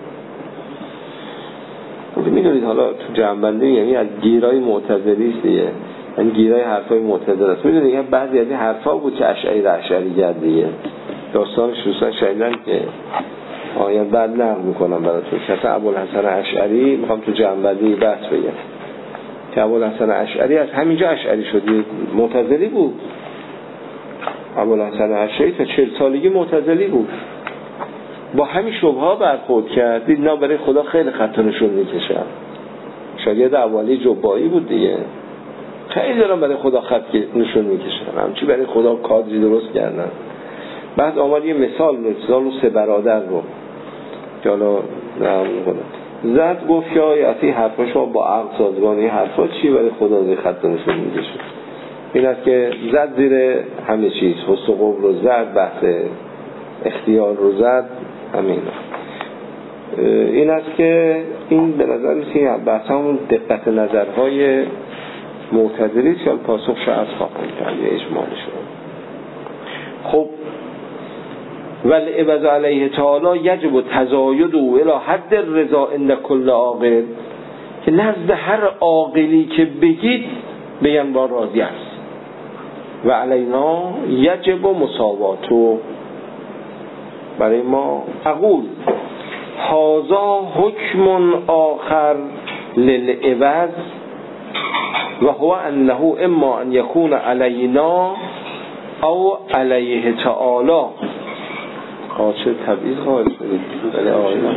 میدونید حالا تو جمع‌بندی یعنی از گیرای معتزلی است دیگه، یعنی گیرای حرفای معتزله است. میدونید بعضی از این حرفا بود که اشعری گرد دیگه، داستانش دوستان شنیدن که آیا بعد نقل میکنم براتون. مثلا ابوالحسن اشعری، میخوام تو جمع‌بندی بحث بگم که ابوالحسن اشعری از همینجا اشعری شدی، معتزلی بود. ابوالحسن اشعری تا 40 سالگی معتزلی بود، با همین شبهه برخورد کرد، دید نه برای خدا خیلی خط نشون میکشن. شاگرد اولی جبایی بود دیگه، خیلی دارن برای خدا خط نشون میکشن، همچی برای خدا کادری درست کردن. بعد آمد یه مثال رو 3 برادر رو که حالا زد، گفت که آیا اصلی حرفا شما با عقل سازگانه، حرفا چی برای خدا زیر خط نشون میکشه؟ این است که زد زیر همه چیز، حسن و قوم رو زد، بحث اختیار رو زد، همین. این است که این به نظر میسید بحث همون دقت نظرهای معتزلی که پاسخ شاید خواهد کرد یا اجمالی شد. خب والعوض علیه تعالی یجب تزاید او الی حد الرضا عند کل عاقل، که نزد هر عاقلی که بگید بگن با راضی است. و علینا یجب مساواتو، برای ما اقول هذا حکم آخر للعوض و هو انه اما ان یکون علینا او علیه تعالی. چه تبعیض خواهد شدید بله آقایان.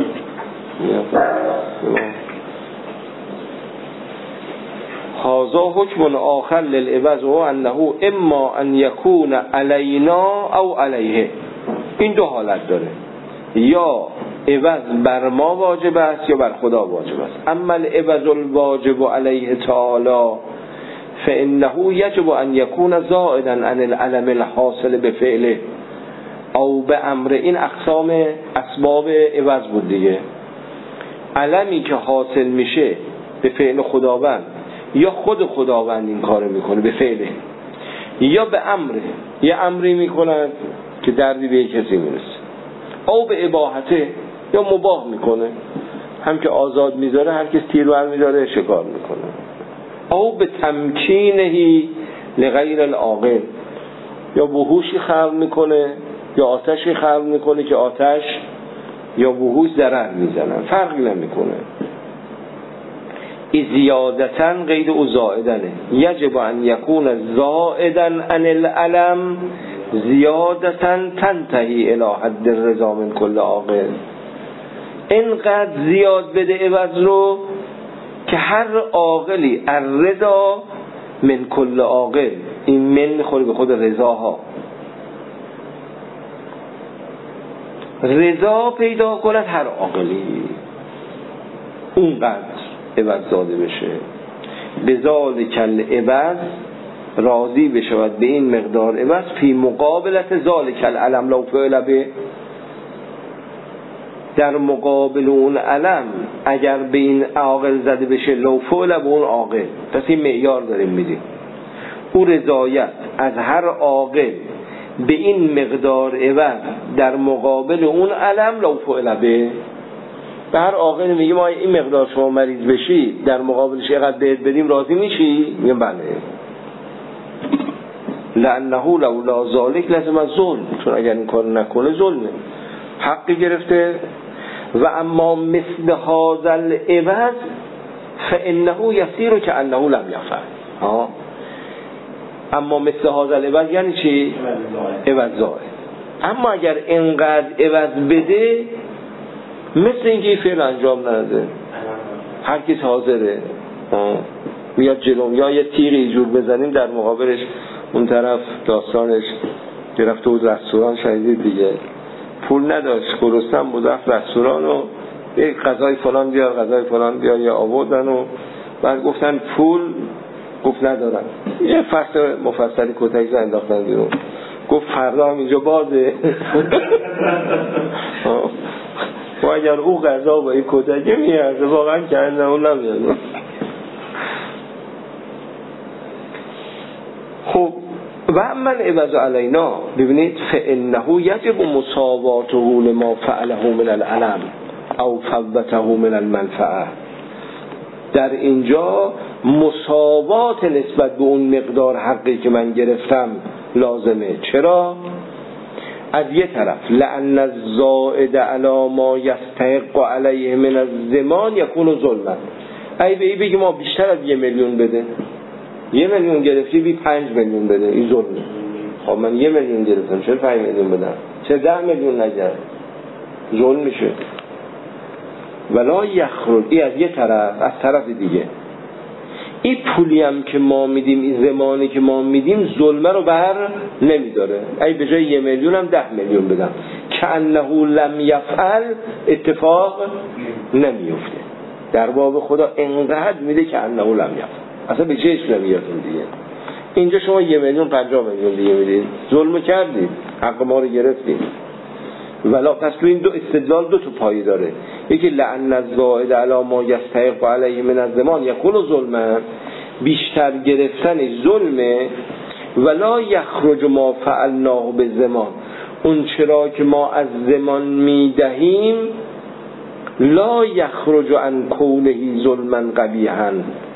هذا حکم آخر للعوض و انه اما ان یکون علینا او علیه. این دو حالت داره، یا عوض بر ما واجب است یا بر خدا واجب است. اما العوض الواجب علیه تعالی فانه یجب ان یکون زائدا عن العلم الحاصل بفعله او به امر. این اقسام اسباب عوض بود دیگه. علمی که حاصل میشه به فعل خداوند، یا خود خداوند این کار میکنه به فعله، یا به امره، یه امری میکنن که دردی به کسی میرسه، او به اباحته، یا مباح میکنه، هم که آزاد میذاره، هر کس تیر ور میذاره شکار میکنه، او به تمکینهی لغیر العاقل، یا وحوشی خلق میکنه یا آتشی خلق میکنه که آتش یا وحوش ضرر میزنن، فرقی نمیکنه. زیادتاً غیر او زائدنه، یجب ان یکون زائداً عن العلم زیادتاً تنتهی الی حد الرضا من کل عاقل. اینقدر زیاد بده عوض رو که هر عاقلی الرضا من کل عاقل، این من میخوره به خود رضاها، رضا پیدا کند هر عاقلی، اونقدر عوض داده بشه. بذالک العوض راضی بشود به این مقدار عوض، فی مقابلت ذالک العلم لو فعل به، در مقابل اون علم اگر به این عاقل زده بشه لو فعل به اون عاقل. پس این معیار داریم میدیم، او رضایت از هر عاقل به این مقدار عوض در مقابل اون علم لو فعل به هر عاقل میگه ما این مقدار شما مریض بشی در مقابلش اینقدر بهت بدیم راضی میشی؟ میگه بله. لانه لولا ذالک لازم از ظلم، چون اگر این کار نکنه ظلمه، حقی گرفته. و اما مثل هذا العوض فانه یصیر کانه لم یفعل. اما مثل هذا العوض یعنی چی؟ عوض زائد. اما اگر اینقدر عوض بده مثل اینکه فعل انجام نده، هر کس حاضره میاد جلوم، یا یه تیغ اینجور بزنیم در مقابلش، اون طرف داستانش گرفته بود رستوران، شنیدید دیگه، پول نداشت، گرسنه بود، رفت رستوران و یک غذای فلان بیار، غذای فلان بیار، یا آوردن و بعد گفتن پول، گفت ندارم، یه فصل مفصلی کتک زن انداختن بیرون، گفت فردا هم اینجا بازه. و اگر او غذا با این کتکه میارده واقعا کنده اون نمیاد. خب و عمل عوض علینا، ببینید فانه یجب مساواته لما فعله من العلم او فوته من المنفعه. در اینجا مساوات نسبت به اون مقدار حقی که من گرفتم لازمه. چرا؟ از یه طرف لأن الزائد علی ما یستحق علیه من الزمان یکون ظلما. ای به ای بگی ما بیشتر از 1 میلیون بده، 1 میلیون گرفتی بی 5 میلیون بده، این ظلمه. خب من 1 میلیون گرفتم چرا 5 میلیون بدم؟ چرا 10 میلیون نگرد؟ ظلم میشه. ولا یخرج، این از یه طرف. از طرف دیگه این پولی هم که ما میدیم، این زمانی که ما میدیم ظلمه رو بر نمیداره. ای به جای 1 میلیون هم 10 میلیون بدم، کأنه لم یفعل، اتفاق نمیفته. در باب خدا انقدر میده که انه لم یفعل، اصلا به چهش نمیادون دیگه. اینجا شما 1 میلیون 50 میلیون دیگه میدید، ظلم کردید، حق ما رو گرفتید. ولا پس تو این دو استدلال دو تا پایه داره. یکی لعن الزائد علی ما یستحق علیه من الزمان یکون ظلما، بیشتر گرفتن ظلمه. ولا یخرج ما فعلناه بالزمان، اون چرا که ما از زمان میدهیم لا یخرج عن کونه ظلما قبیحا،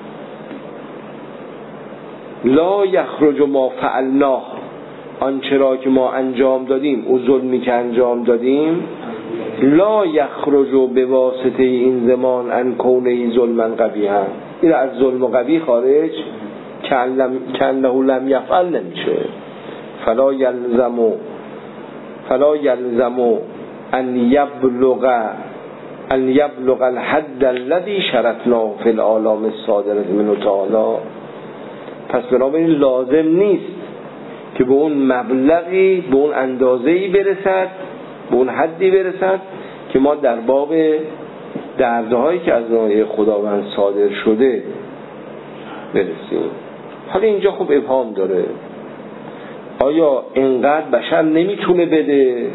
لا یخرج ما فعلناه، آن چرا که ما انجام دادیم، او ظلمی که انجام دادیم، لا یخرج به واسطه این زمان عن کونه ظلما قبیحا، این از ظلم و قبیح خارج کانه لم یفعل نمیشه. فلا یلزم ان یبلغ الحد الذي شرطناه فی الآلام الصادرة منه تعالی. پس بنابراین لازم نیست که به اون مبلغی، به اون اندازه‌ای برسد، به اون حدی برسد که ما در باب دردهایی که از ناحیه خداوند صادر شده برسیم. حالا اینجا خوب ابهام داره، آیا اینقدر بشر نمیتونه بده؟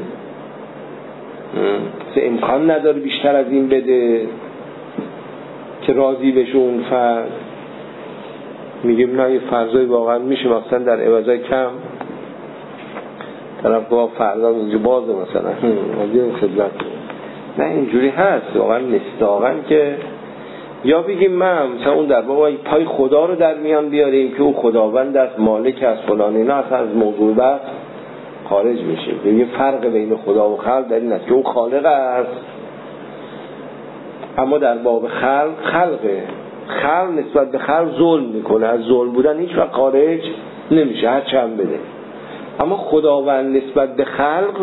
امکان نداره بیشتر از این بده که راضی بشه اون فرد؟ میگیم نه، یه فرضای واقعا میشه مثلا در عوضای کم طرف با فردا اینجا بازه مثلا این خدمت. نه اینجوری هست واقعا مستاقن که یا بگیم من مثلا اون در واقع پای خدا رو در میان بیاریم که او خداوند است، مالک است، فلان، اینا اصلا از موضوع بحث خارج میشیم. ببین فرق بین خدا و خلق در این است که او خالق است، اما در باب خلق نسبت به خلق ظلم میکنه، از ظلم بودن هیچ وقت خارج نمیشه هر چند بده. اما خداوند نسبت به خلق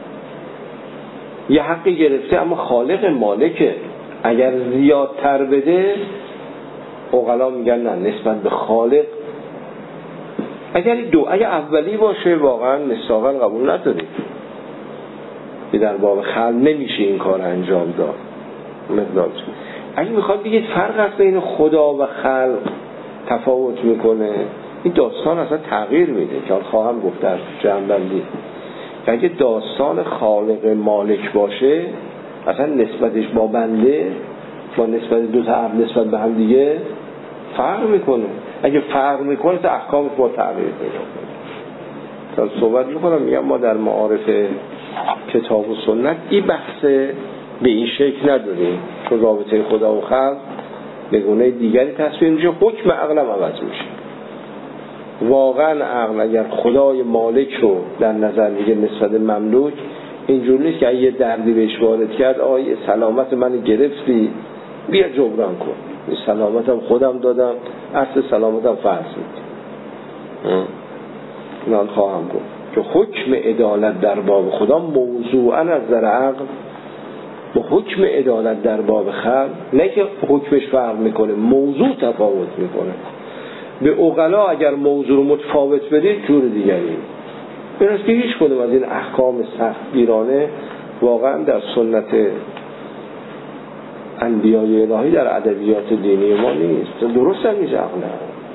یه حقی گرفته، اما خالق مالکه، اگر زیادتر بده عقلا میگن نه، نسبت به خالق اگر اولی باشه واقعا مستاقل قبول نداریم که در باب خلق نمیشه این کار انجام داد. مقدار اگه میخواد بگید فرق هست بین خدا و خلق تفاوت میکنه، این داستان اصلا تغییر میده که خواهم گفت در جنبندی که اگه داستان خالق مالک باشه اصلا نسبتش با بنده با نسبت دو تا عبد نسبت به هم دیگه فرق میکنه. اگه فرق میکنه تا احکامش با تغییر پیدا کنه. تا صحبت میکنم میگم ما در معارف کتاب و سنت این بحث به این شکل نداریم، چون رابطه خدا و خلق به گونه دیگری تصویر میشه، حکم عقلم عوض میشه. واقعا عقل اگر خدای مالک رو در نظر میگه نسبت مملوک، اینجور نیست که اگه دردی بهش وارد کرد آیه سلامت من گرفتی بیا جبران کن، این سلامتم خودم دادم، اصل سلامتم فرض میکنم. من خواهم گفت که حکم عدالت در باب خدا موضوعا از نظر عقل با حکم عدالت در باب خلق نه که حکمش فرق میکنه، موضوع تفاوت میکنه. به عقلا اگر موضوع رو متفاوت بدید جور دیگری. این است که هیچ کدوم از این احکام سختگیرانه واقعا در سنت انبیای الهی در ادبیات دینی ما نیست، درست هم نیست عقلا.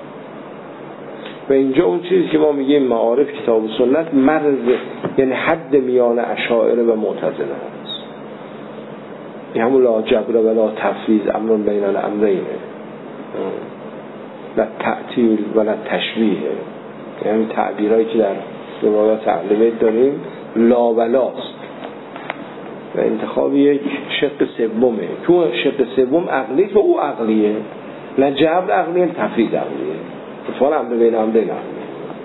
و اینجا اون چیزی که ما میگیم معارف کتاب و سنت مرز، یعنی حد میان اشاعره و معتزله است. این همون لا جبر و لا تفویض امر بین الامرین، نه تعطیل و نه تشبیه. یعنی تعبیرهایی که در روایات اهل بیت داریم لا و لاست و انتخاب یک شق سومه، تو شق سوم عقلیه و او عقلیه، نه جبر عقلیه نه تفویض عقلیه، اتفاق امر بین امرین عقلیه.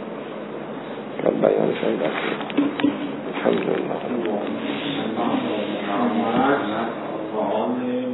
بیانشان داریم. الحمدلله.